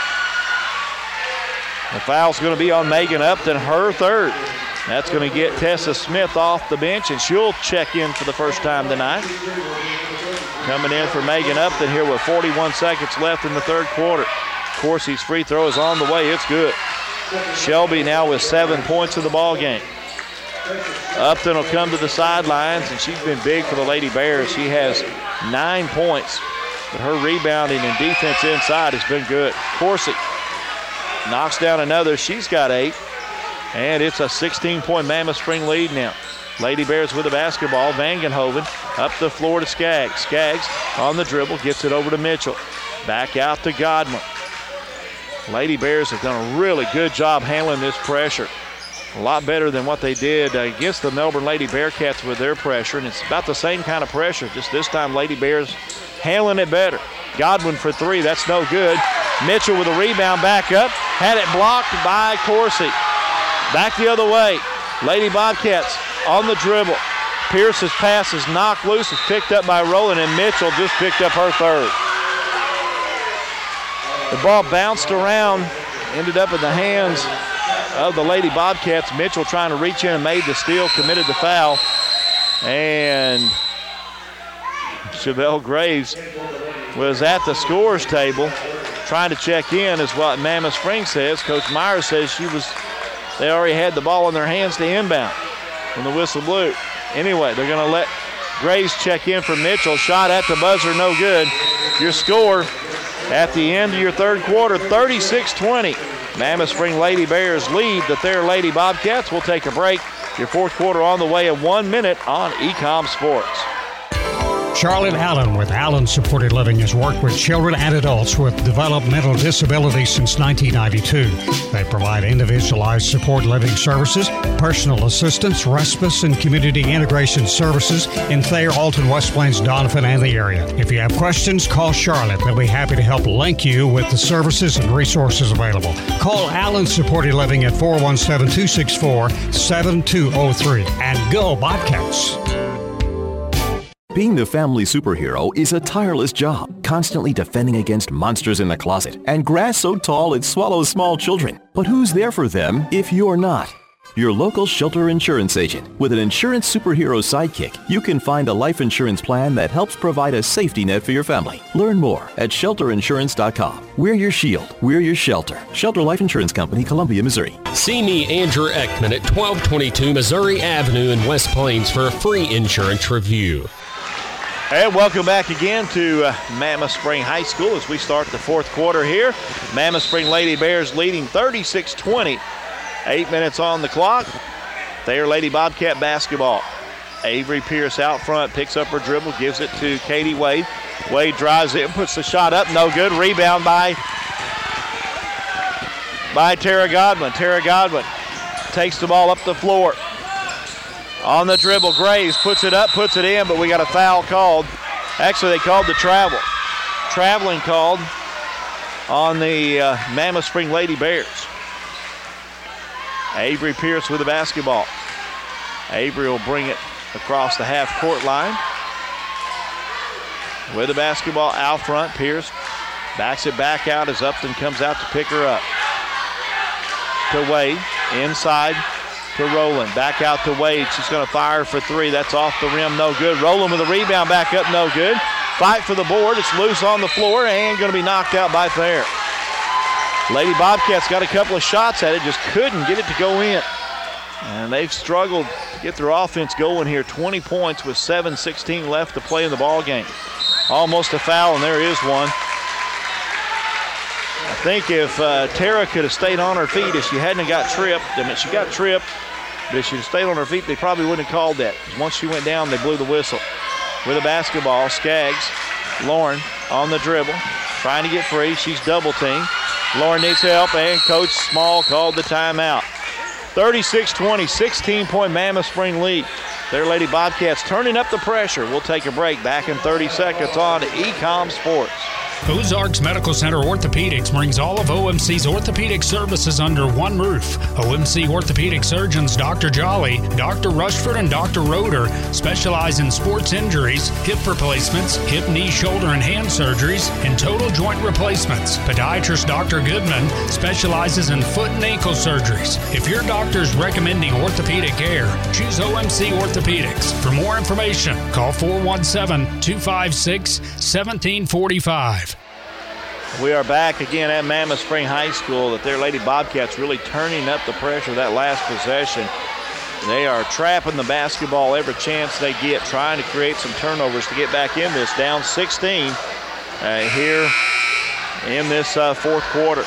The foul's going to be on Megan Upton, her third. That's going to get Tessa Smith off the bench, and she'll check in for the first time tonight. Coming in for Megan Upton here with forty-one seconds left in the third quarter. Coursey's free throw is on the way. It's good. Shelby now with seven points in the ball game. Upton will come to the sidelines, and she's been big for the Lady Bears. She has nine points, but her rebounding and defense inside has been good. Coursey knocks down another. She's got eight, and it's a sixteen-point Mammoth Spring lead now. Lady Bears with the basketball. Vangenhoven up the floor to Skaggs. Skaggs on the dribble, gets it over to Mitchell. Back out to Godwin. Lady Bears have done a really good job handling this pressure. A lot better than what they did against the Melbourne Lady Bearcats with their pressure, and it's about the same kind of pressure, just this time Lady Bears handling it better. Godwin for three, that's no good. Mitchell with a rebound back up, had it blocked by Coursey. Back the other way. Lady Bobcats on the dribble. Pierce's pass is knocked loose, is picked up by Rowland, and Mitchell just picked up her third. The ball bounced around, ended up in the hands of the Lady Bobcats. Mitchell trying to reach in and made the steal, committed the foul. And Chevelle Graves was at the scorer's table trying to check in, is what Mammoth Spring says. Coach Myers says she was, they already had the ball in their hands to inbound when the whistle blew. Anyway, they're going to let Graves check in for Mitchell. Shot at the buzzer, no good. Your score at the end of your third quarter, thirty-six twenty. Mammoth Spring Lady Bears lead the Thayer Lady Bobcats. We'll take a break. Your fourth quarter on the way in one minute on Ecom Sports. Charlotte Allen with Allen Supported Living has worked with children and adults with developmental disabilities since nineteen ninety-two. They provide individualized support living services, personal assistance, respite, and community integration services in Thayer, Alton, West Plains, Doniphan, and the area. If you have questions, call Charlotte. They'll be happy to help link you with the services and resources available. Call Allen Supported Living at four one seven, two six four, seven two zero three and go Bobcats. Being the family superhero is a tireless job, constantly defending against monsters in the closet and grass so tall it swallows small children. But who's there for them if you're not? Your local Shelter Insurance agent. With an insurance superhero sidekick, you can find a life insurance plan that helps provide a safety net for your family. Learn more at shelter insurance dot com. We're your shield. We're your shelter. Shelter Life Insurance Company, Columbia, Missouri. See me, Andrew Ekman, at twelve twenty-two Missouri Avenue in West Plains for a free insurance review. And welcome back again to uh, Mammoth Spring High School as we start the fourth quarter here. Mammoth Spring Lady Bears leading thirty-six twenty. Eight minutes on the clock. Thayer Lady Bobcat basketball. Avery Pierce out front, picks up her dribble, gives it to Katie Wade. Wade drives it and puts the shot up. No good. Rebound by, by Tara Godwin. Tara Godwin takes the ball up the floor. On the dribble, Graves puts it up, puts it in, but we got a foul called. Actually, they called the travel. Traveling called on the uh, Mammoth Spring Lady Bears. Avery Pierce with the basketball. Avery will bring it across the half-court line. With the basketball out front, Pierce backs it back out as Upton comes out to pick her up. To Wade, inside to Rowland. Back out to Wade. She's going to fire for three. That's off the rim, no good. Rowland with a rebound, back up, no good. Fight for the board. It's loose on the floor and going to be knocked out by Thayer. Lady Bobcats got a couple of shots at it, just couldn't get it to go in. And they've struggled to get their offense going here. twenty points with seven sixteen left to play in the ball game. Almost a foul, and there is one. I think if uh, Tara could have stayed on her feet, if she hadn't got tripped, I mean, she got tripped, but if she'd have stayed on her feet, they probably wouldn't have called that. Once she went down, they blew the whistle. With a basketball, Skaggs, Lauren on the dribble, trying to get free. She's double teamed. Lauren needs help, and Coach Small called the timeout. thirty-six twenty, sixteen-point Mammoth Spring lead. Their Lady Bobcats turning up the pressure. We'll take a break. Back in thirty seconds on Ecom Sports. Ozarks Medical Center Orthopedics brings all of O M C's orthopedic services under one roof. O M C orthopedic surgeons Doctor Jolly, Doctor Rushford, and Doctor Roeder specialize in sports injuries, hip replacements, hip, knee, shoulder, and hand surgeries, and total joint replacements. Podiatrist Doctor Goodman specializes in foot and ankle surgeries. If your doctor is recommending orthopedic care, choose O M C Orthopedics. For more information, call four one seven, two five six, one seven four five. We are back again at Mammoth Spring High School. That their Lady Bobcats really turning up the pressure that last possession. They are trapping the basketball every chance they get, trying to create some turnovers to get back in this. Down sixteen uh, here in this uh, fourth quarter.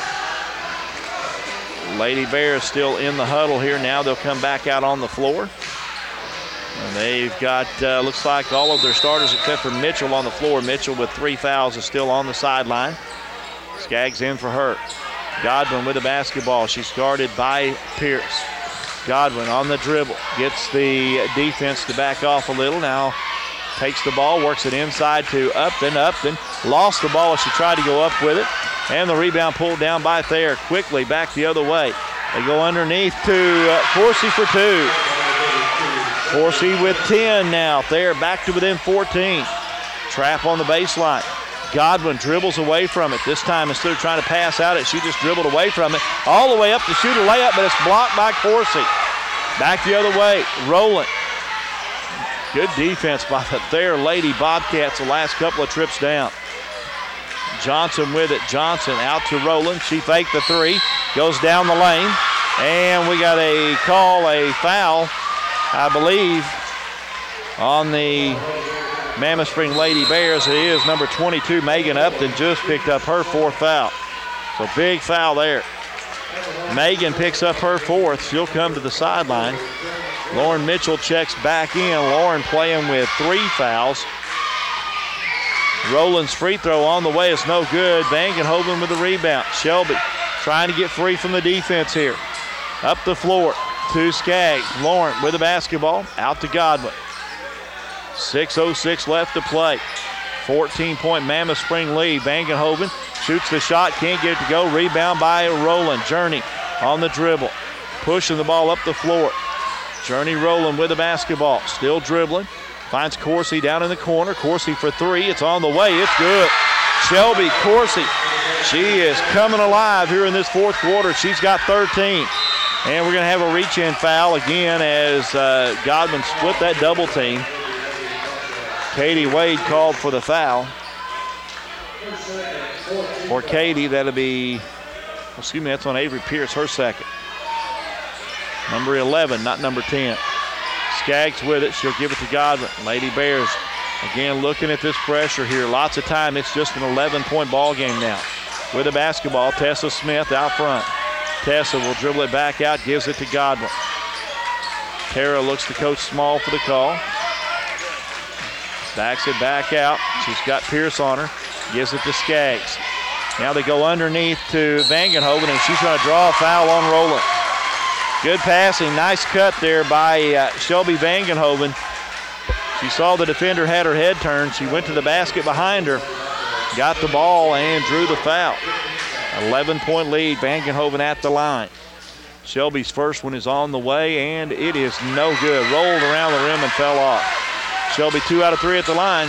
Lady Bears still in the huddle here. Now they'll come back out on the floor. And they've got, uh, looks like all of their starters except for Mitchell on the floor. Mitchell with three fouls is still on the sideline. Skaggs in for her. Godwin with the basketball. She's guarded by Pierce. Godwin on the dribble. Gets the defense to back off a little. Now takes the ball, works it inside to Upton. Upton lost the ball as she tried to go up with it. And the rebound pulled down by Thayer. Quickly back the other way. They go underneath to uh, Coursey for two. Coursey with ten now. Thayer back to within fourteen. Trap on the baseline. Godwin dribbles away from it. This time, instead of trying to pass out it, she just dribbled away from it. All the way up to shoot a layup, but it's blocked by Coursey. Back the other way. Rowland. Good defense by the Thayer Lady Bobcats the last couple of trips down. Johnson with it. Johnson out to Rowland. She faked the three. Goes down the lane. And we got a call, a foul, I believe, on the Mammoth Spring Lady Bears. It is number twenty-two, Megan Upton, just picked up her fourth foul. So big foul there. Megan picks up her fourth. She'll come to the sideline. Lauren Mitchell checks back in. Lauren playing with three fouls. Rowland's free throw on the way is no good. Vangenhoven with the rebound. Shelby trying to get free from the defense here. Up the floor to Skaggs. Lauren with the basketball. Out to Godwin. six oh six left to play. fourteen-point Mammoth Spring lead. Vangenhoven shoots the shot. Can't get it to go. Rebound by Rowland. Journey on the dribble. Pushing the ball up the floor. Journey Rowland with the basketball. Still dribbling. Finds Coursey down in the corner. Coursey for three. It's on the way. It's good. Shelby Coursey. She is coming alive here in this fourth quarter. She's got thirteen. And we're going to have a reach-in foul again as uh, Godwin split that double team. Katie Wade called for the foul. For Katie, that'll be, excuse me, that's on Avery Pierce, her second. Number eleven, not number ten. Skaggs with it. She'll give it to Godwin. Lady Bears Again, looking at this pressure here, lots of time. It's just an eleven-point ball game now. With the basketball, Tessa Smith out front. Tessa will dribble it back out, gives it to Godwin. Tara looks to Coach Small for the call. Backs it back out. She's got Pierce on her. Gives it to Skaggs. Now they go underneath to Vangenhoven, and she's going to draw a foul on Rowland. Good passing. Nice cut there by uh, Shelby Vangenhoven. She saw the defender had her head turned. She went to the basket behind her, got the ball, and drew the foul. eleven-point lead, Vangenhoven at the line. Shelby's first one is on the way, and it is no good. Rolled around the rim and fell off. Shelby two out of three at the line.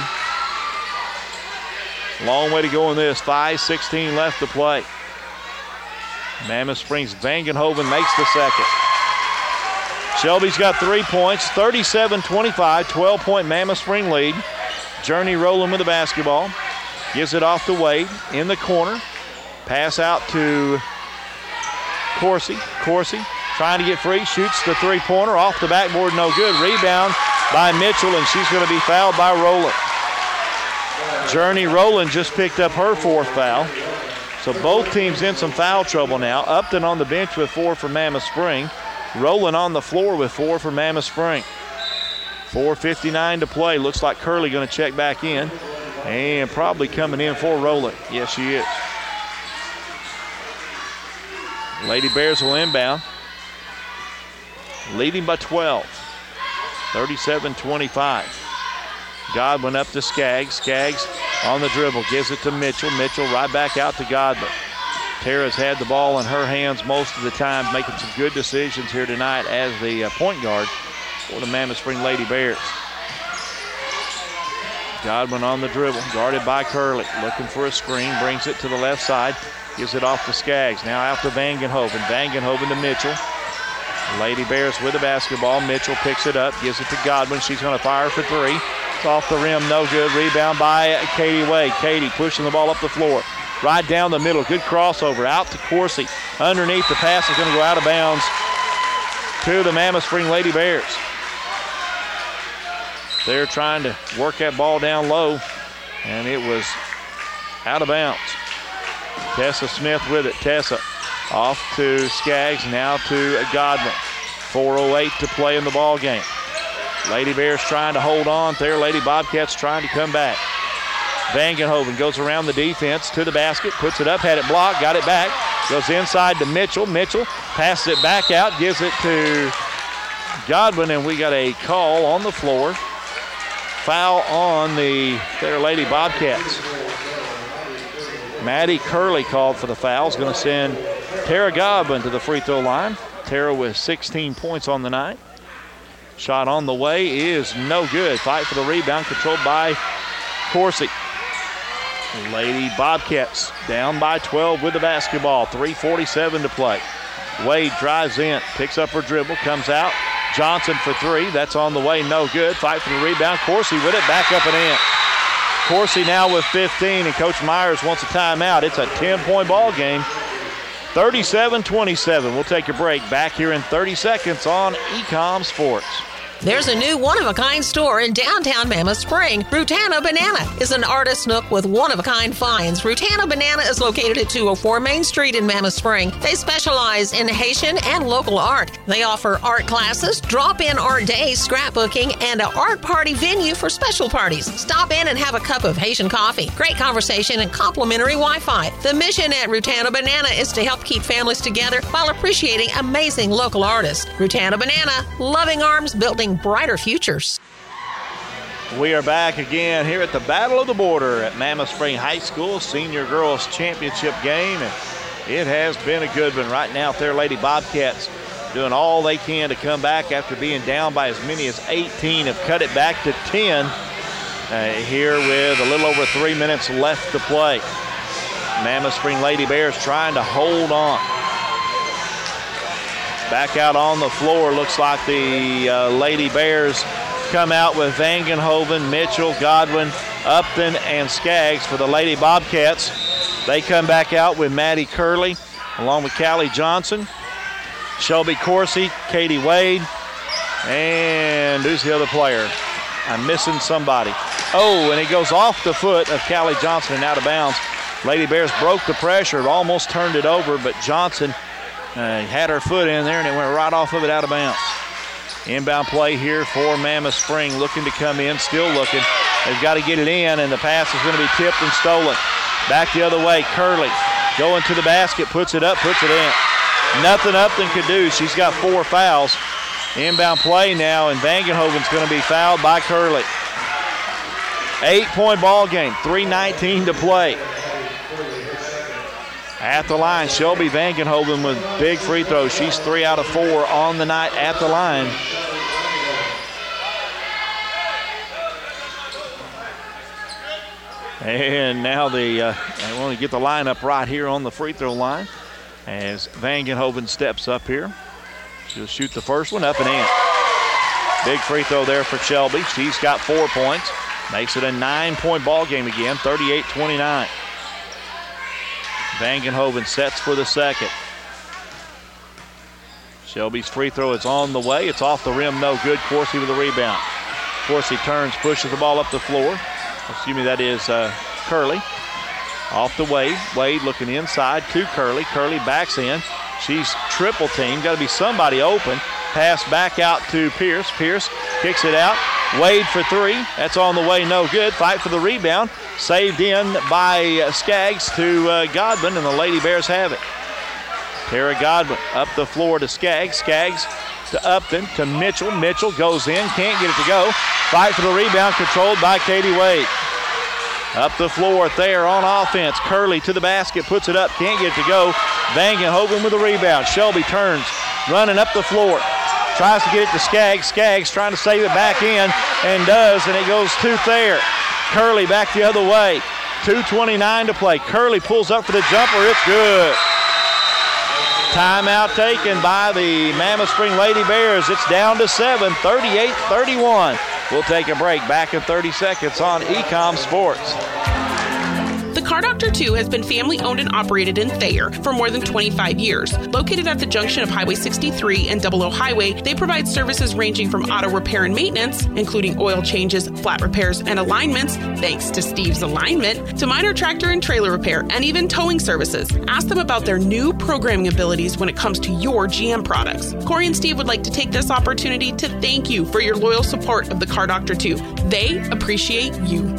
Long way to go in this. five sixteen left to play. Mammoth Springs Vangenhoven makes the second. Shelby's got three points, thirty-seven twenty-five, twelve-point Mammoth Spring lead. Journey Rowland with the basketball. Gives it off to Wade in the corner. Pass out to Coursey. Coursey trying to get free, shoots the three-pointer off the backboard, no good. Rebound by Mitchell, and she's going to be fouled by Rowland. Journey Rowland just picked up her fourth foul. So both teams in some foul trouble now. Upton on the bench with four for Mammoth Spring. Rowland on the floor with four for Mammoth Spring. four fifty-nine to play. Looks like Curley going to check back in. And probably coming in for Rowland. Yes, she is. Lady Bears will inbound. Leading by twelve. thirty-seven twenty-five. Godwin up to Skaggs. Skaggs on the dribble. Gives it to Mitchell. Mitchell right back out to Godwin. Tara's had the ball in her hands most of the time, making some good decisions here tonight as the uh, point guard for the Mammoth Spring Lady Bears. Godwin on the dribble, guarded by Curley. Looking for a screen, brings it to the left side. Gives it off to Skaggs. Now out to Vangenhoven. Vangenhoven to Mitchell. Lady Bears with the basketball. Mitchell picks it up, gives it to Godwin. She's going to fire for three. It's off the rim, no good. Rebound by Katie Wade. Katie pushing the ball up the floor. Right down the middle, good crossover. Out to Coursey. Underneath, the pass is going to go out of bounds to the Mammoth Spring Lady Bears. They're trying to work that ball down low, and it was out of bounds. Tessa Smith with it. Tessa off to Skaggs, now to Godwin. four oh eight to play in the ball game. Lady Bears trying to hold on there. Lady Bobcats trying to come back. Vangenhoven goes around the defense to the basket, puts it up, had it blocked, got it back, goes inside to Mitchell. Mitchell passes it back out, gives it to Godwin, and we got a call on the floor. Foul on the Fair Lady Bobcats. Maddie Curley called for the foul. Is going to send Tara Godwin to the free throw line. Tara with sixteen points on the night. Shot on the way is no good. Fight for the rebound, controlled by Coursey. Lady Bobcats down by twelve with the basketball. three forty-seven to play. Wade drives in, picks up her dribble, comes out. Johnson for three. That's on the way, no good. Fight for the rebound. Coursey with it, back up and in. Coursey now with fifteen, and Coach Myers wants a timeout. It's a ten-point ball game. thirty-seven twenty-seven. We'll take a break. Back here in thirty seconds on Ecom Sports. There's a new one-of-a-kind store in downtown Mammoth Spring. Rutana Banana is an artist nook with one-of-a-kind finds. Rutana Banana is located at two oh four Main Street in Mammoth Spring. They specialize in Haitian and local art. They offer art classes, drop-in art days, scrapbooking, and an art party venue for special parties. Stop in and have a cup of Haitian coffee, great conversation, and complimentary Wi-Fi. The mission at Rutana Banana is to help keep families together while appreciating amazing local artists. Rutana Banana, loving arms, building brighter futures. We are back again here at the Battle of the Border at Mammoth Spring High School Senior Girls Championship game, and it has been a good one. Right now, Fair Lady Bobcats doing all they can to come back after being down by as many as eighteen, have cut it back to ten uh, here with a little over three minutes left to play. Mammoth Spring Lady Bears trying to hold on. Back out on the floor, looks like the uh, Lady Bears come out with Vangenhoven, Mitchell, Godwin, Upton, and Skaggs for the Lady Bobcats. They come back out with Maddie Curley, along with Callie Johnson, Shelby Coursey, Katie Wade, and who's the other player? I'm missing somebody. Oh, and it goes off the foot of Callie Johnson and out of bounds. Lady Bears broke the pressure. It almost turned it over, but Johnson uh, had her foot in there, and it went right off of it out of bounds. Inbound play here for Mammoth Spring, looking to come in, still looking. They've got to get it in, and the pass is going to be tipped and stolen. Back the other way, Curley going to the basket, puts it up, puts it in. Nothing Upton could do. She's got four fouls. Inbound play now, and Vangenhoven's going to be fouled by Curley. Eight-point ball game, three nineteen to play. At the line, Shelby Vangenhoven with big free throws. She's three out of four on the night at the line. And now the, uh, I want to get the lineup right here on the free throw line as Vangenhoven steps up here. She'll shoot the first one up and in. Big free throw there for Shelby. She's got four points. Makes it a nine-point ball game again, thirty-eight twenty-nine. Vangenhoven sets for the second. Shelby's free throw is on the way. It's off the rim, no good. Coursey with the rebound. Coursey turns, pushes the ball up the floor. Excuse me, that is uh, Curley. Off the way. Wade looking inside to Curley. Curley backs in. She's triple teamed. Got to be somebody open. Pass back out to Pierce. Pierce kicks it out. Wade for three. That's on the way, no good. Fight for the rebound. Saved in by uh, Skaggs to uh, Godwin, and the Lady Bears have it. Tara Godwin up the floor to Skaggs. Skaggs to Upton to Mitchell. Mitchell goes in, can't get it to go. Fight for the rebound, controlled by Katie Wade. Up the floor there on offense. Curley to the basket, puts it up, can't get it to go. Vangenhoven with the rebound. Shelby turns, running up the floor. Tries to get it to Skaggs. Skaggs trying to save it back in, and does, and it goes to Thayer. Curley back the other way. two twenty-nine to play. Curley pulls up for the jumper. It's good. Timeout taken by the Mammoth Spring Lady Bears. It's down to seven, thirty-eight thirty-one. We'll take a break. Back in thirty seconds on Ecom Sports. The Car Doctor two has been family-owned and operated in Thayer for more than twenty-five years. Located at the junction of Highway sixty-three and Double O Highway, they provide services ranging from auto repair and maintenance, including oil changes, flat repairs, and alignments, thanks to Steve's Alignment, to minor tractor and trailer repair, and even towing services. Ask them about their new programming abilities when it comes to your G M products. Corey and Steve would like to take this opportunity to thank you for your loyal support of the Car Doctor two. They appreciate you.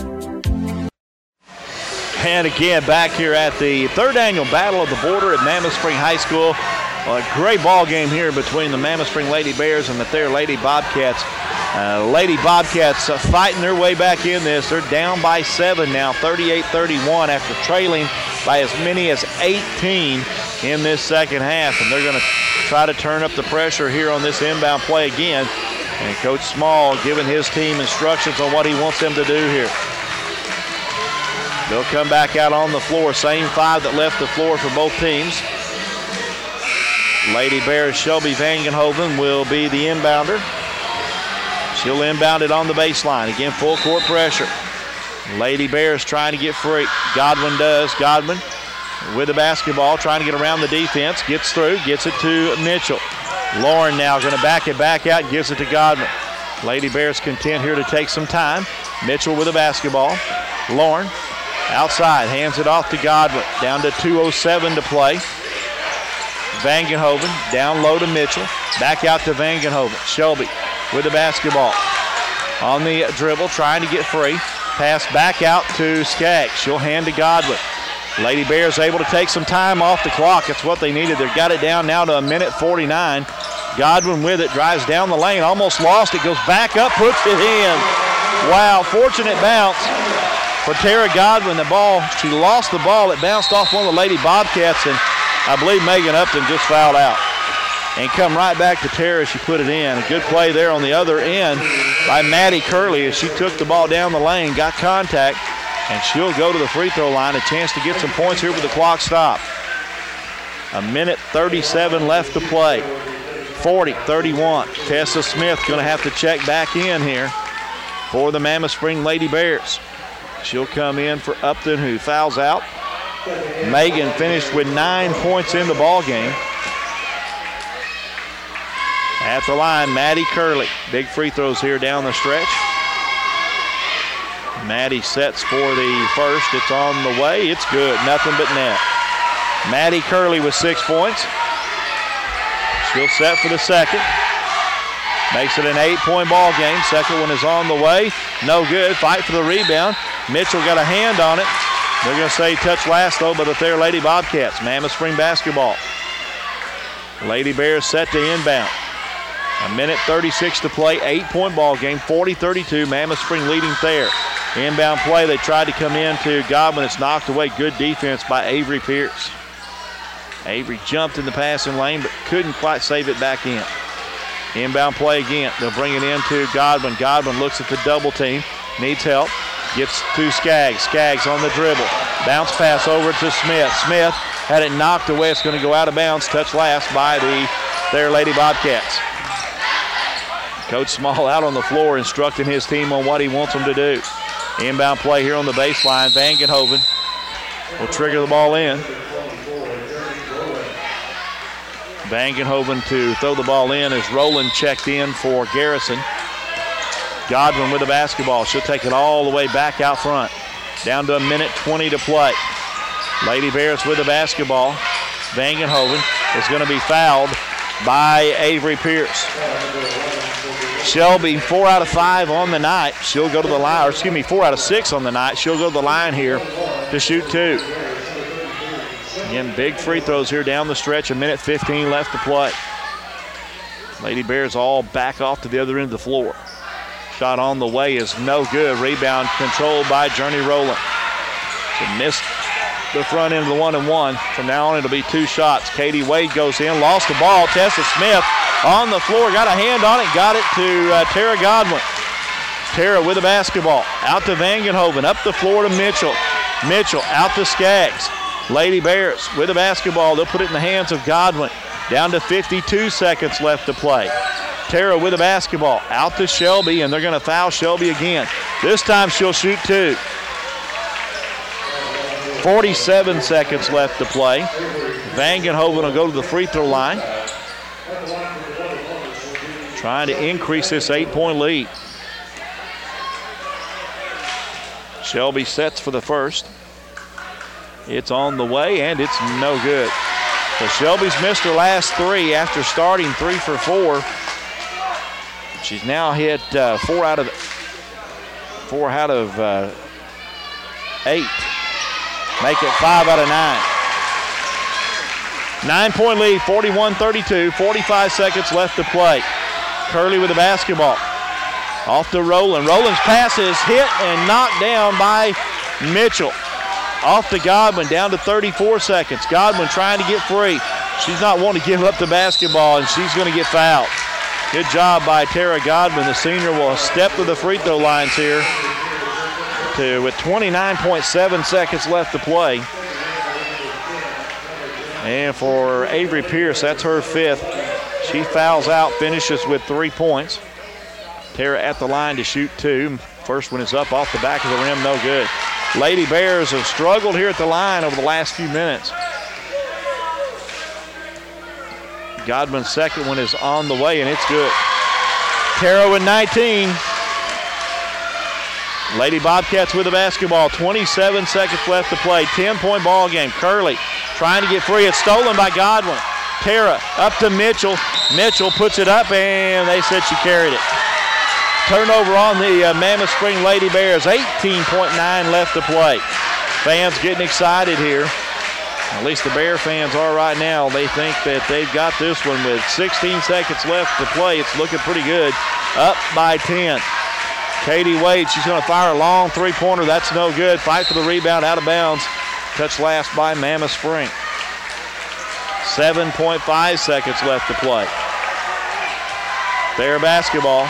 And again, back here at the third annual Battle of the Border at Mammoth Spring High School. A great ball game here between the Mammoth Spring Lady Bears and the Thayer Lady Bobcats. Uh, Lady Bobcats uh, fighting their way back in this. They're down by seven now, thirty-eight thirty-one, after trailing by as many as eighteen in this second half. And they're going to try to turn up the pressure here on this inbound play again. And Coach Small giving his team instructions on what he wants them to do here. They'll come back out on the floor. Same five that left the floor for both teams. Lady Bears Shelby Vangenhoven will be the inbounder. She'll inbound it on the baseline. Again, full court pressure. Lady Bears trying to get free. Godwin does. Godwin with the basketball, trying to get around the defense. Gets through, gets it to Mitchell. Lauren now going to back it back out, gives it to Godwin. Lady Bears content here to take some time. Mitchell with the basketball. Lauren outside, hands it off to Godwin. Down to two oh seven to play. Vangenhoven down low to Mitchell. Back out to Vangenhoven. Shelby with the basketball. On the dribble, trying to get free. Pass back out to Skaggs. She'll hand to Godwin. Lady Bears able to take some time off the clock. It's what they needed. They've got it down now to a minute forty-nine. Godwin with it, drives down the lane, almost lost it, goes back up, puts it in. Wow, fortunate bounce for Tara Godwin. The ball, she lost the ball. It bounced off one of the Lady Bobcats, and I believe Megan Upton just fouled out. And come right back to Tara as she put it in. A good play there on the other end by Maddie Curley as she took the ball down the lane, got contact, and she'll go to the free throw line. A chance to get some points here with the clock stop. A minute thirty-seven left to play. forty thirty-one. Tessa Smith going to have to check back in here for the Mammoth Spring Lady Bears. She'll come in for Upton, who fouls out. Megan finished with nine points in the ball game. At the line, Maddie Curley. Big free throws here down the stretch. Maddie sets for the first. It's on the way. It's good. Nothing but net. Maddie Curley with six points. She'll set for the second. Makes it an eight-point ball game. Second one is on the way. No good. Fight for the rebound. Mitchell got a hand on it. They're going to say touch last, though, by the Thayer Lady Bobcats. Mammoth Spring basketball. Lady Bears set to inbound. A minute thirty-six to play. Eight-point ball game. forty thirty-two. Mammoth Spring leading Thayer. Inbound play. They tried to come in to Godwin. It's knocked away. Good defense by Avery Pierce. Avery jumped in the passing lane, but couldn't quite save it back in. Inbound play again. They'll bring it into Godwin. Godwin looks at the double team. Needs help. Gets to Skaggs. Skaggs on the dribble. Bounce pass over to Smith. Smith had it knocked away. It's going to go out of bounds. Touch last by the Thayer Lady Bobcats. Coach Small out on the floor instructing his team on what he wants them to do. Inbound play here on the baseline. Vangenhoven will trigger the ball in. Vangenhoven to throw the ball in as Rowland checked in for Garrison. Godwin with the basketball. She'll take it all the way back out front. Down to a minute twenty to play. Lady Bears with the basketball. Vangenhoven is going to be fouled by Avery Pierce. Shelby, four out of five on the night. She'll go to the line, or excuse me, four out of six on the night. She'll go to the line here to shoot two. Again, big free throws here down the stretch. A minute fifteen left to play. Lady Bears all back off to the other end of the floor. Shot on the way is no good. Rebound controlled by Journey Rowland. She missed the front end of the one and one. From now on, it'll be two shots. Katie Wade goes in, lost the ball. Tessa Smith on the floor, got a hand on it, got it to uh, Tara Godwin. Tara with the basketball. Out to Vangenhoven, up the floor to Mitchell. Mitchell out to Skaggs. Lady Bears with the basketball. They'll put it in the hands of Godwin. Down to fifty-two seconds left to play. Tara with the basketball. Out to Shelby, and they're going to foul Shelby again. This time she'll shoot two. forty-seven seconds left to play. Vangenhoven will go to the free throw line. Trying to increase this eight-point lead. Shelby sets for the first. It's on the way, and it's no good. So Shelby's missed her last three after starting three for four. She's now hit uh, four out of four out of uh, eight. Make it five out of nine. Nine-point lead, forty-one thirty-two. forty-five seconds left to play. Curley with the basketball. Off to Rowland. Rowland's pass is hit and knocked down by Mitchell. Off to Godwin, down to thirty-four seconds. Godwin trying to get free. She's not wanting to give up the basketball, and she's going to get fouled. Good job by Tara Godwin. The senior will step to the free throw lines here to, with twenty-nine point seven seconds left to play. And for Avery Pierce, that's her fifth. She fouls out, finishes with three points. Tara at the line to shoot two. First one is up off the back of the rim, no good. Lady Bears have struggled here at the line over the last few minutes. Godwin's second one is on the way, and it's good. Tara with nineteen. Lady Bobcats with the basketball. twenty-seven seconds left to play. ten-point ball game. Curley trying to get free. It's stolen by Godwin. Tara up to Mitchell. Mitchell puts it up, and they said she carried it. Turnover on the uh, Mammoth Spring Lady Bears. eighteen point nine left to play. Fans getting excited here. At least the Bear fans are right now. They think that they've got this one with sixteen seconds left to play. It's looking pretty good. Up by ten. Katie Wade, she's going to fire a long three-pointer. That's no good. Fight for the rebound, out of bounds. Touch last by Mammoth Spring. seven point five seconds left to play. Fair basketball.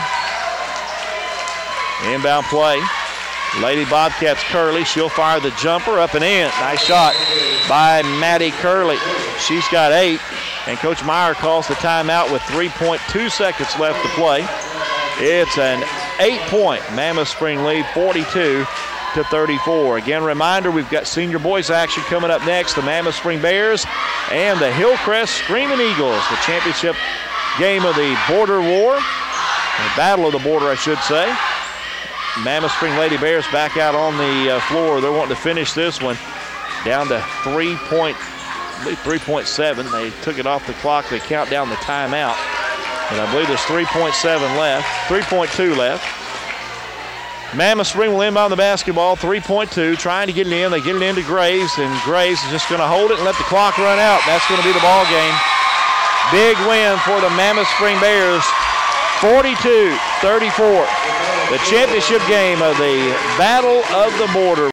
Inbound play. Lady Bobcats Curley. She'll fire the jumper up and in. Nice shot by Maddie Curley. She's got eight. And Coach Meyer calls the timeout with three point two seconds left to play. It's an eight-point Mammoth Spring lead, forty-two to thirty-four. Again, reminder, we've got senior boys action coming up next. The Mammoth Spring Bears and the Hillcrest Screaming Eagles. The championship game of the Border War. The Battle of the Border, I should say. Mammoth Spring Lady Bears back out on the uh, floor. They're wanting to finish this one down to three point, three point seven. They took it off the clock. They count down the timeout. And I believe there's three point seven left, three point two left. Mammoth Spring will inbound the basketball, three point two, trying to get it in. They get it into Graves, and Graves is just going to hold it and let the clock run out. That's going to be the ball game. Big win for the Mammoth Spring Bears, forty-two thirty-four. The championship game of the Battle of the Border.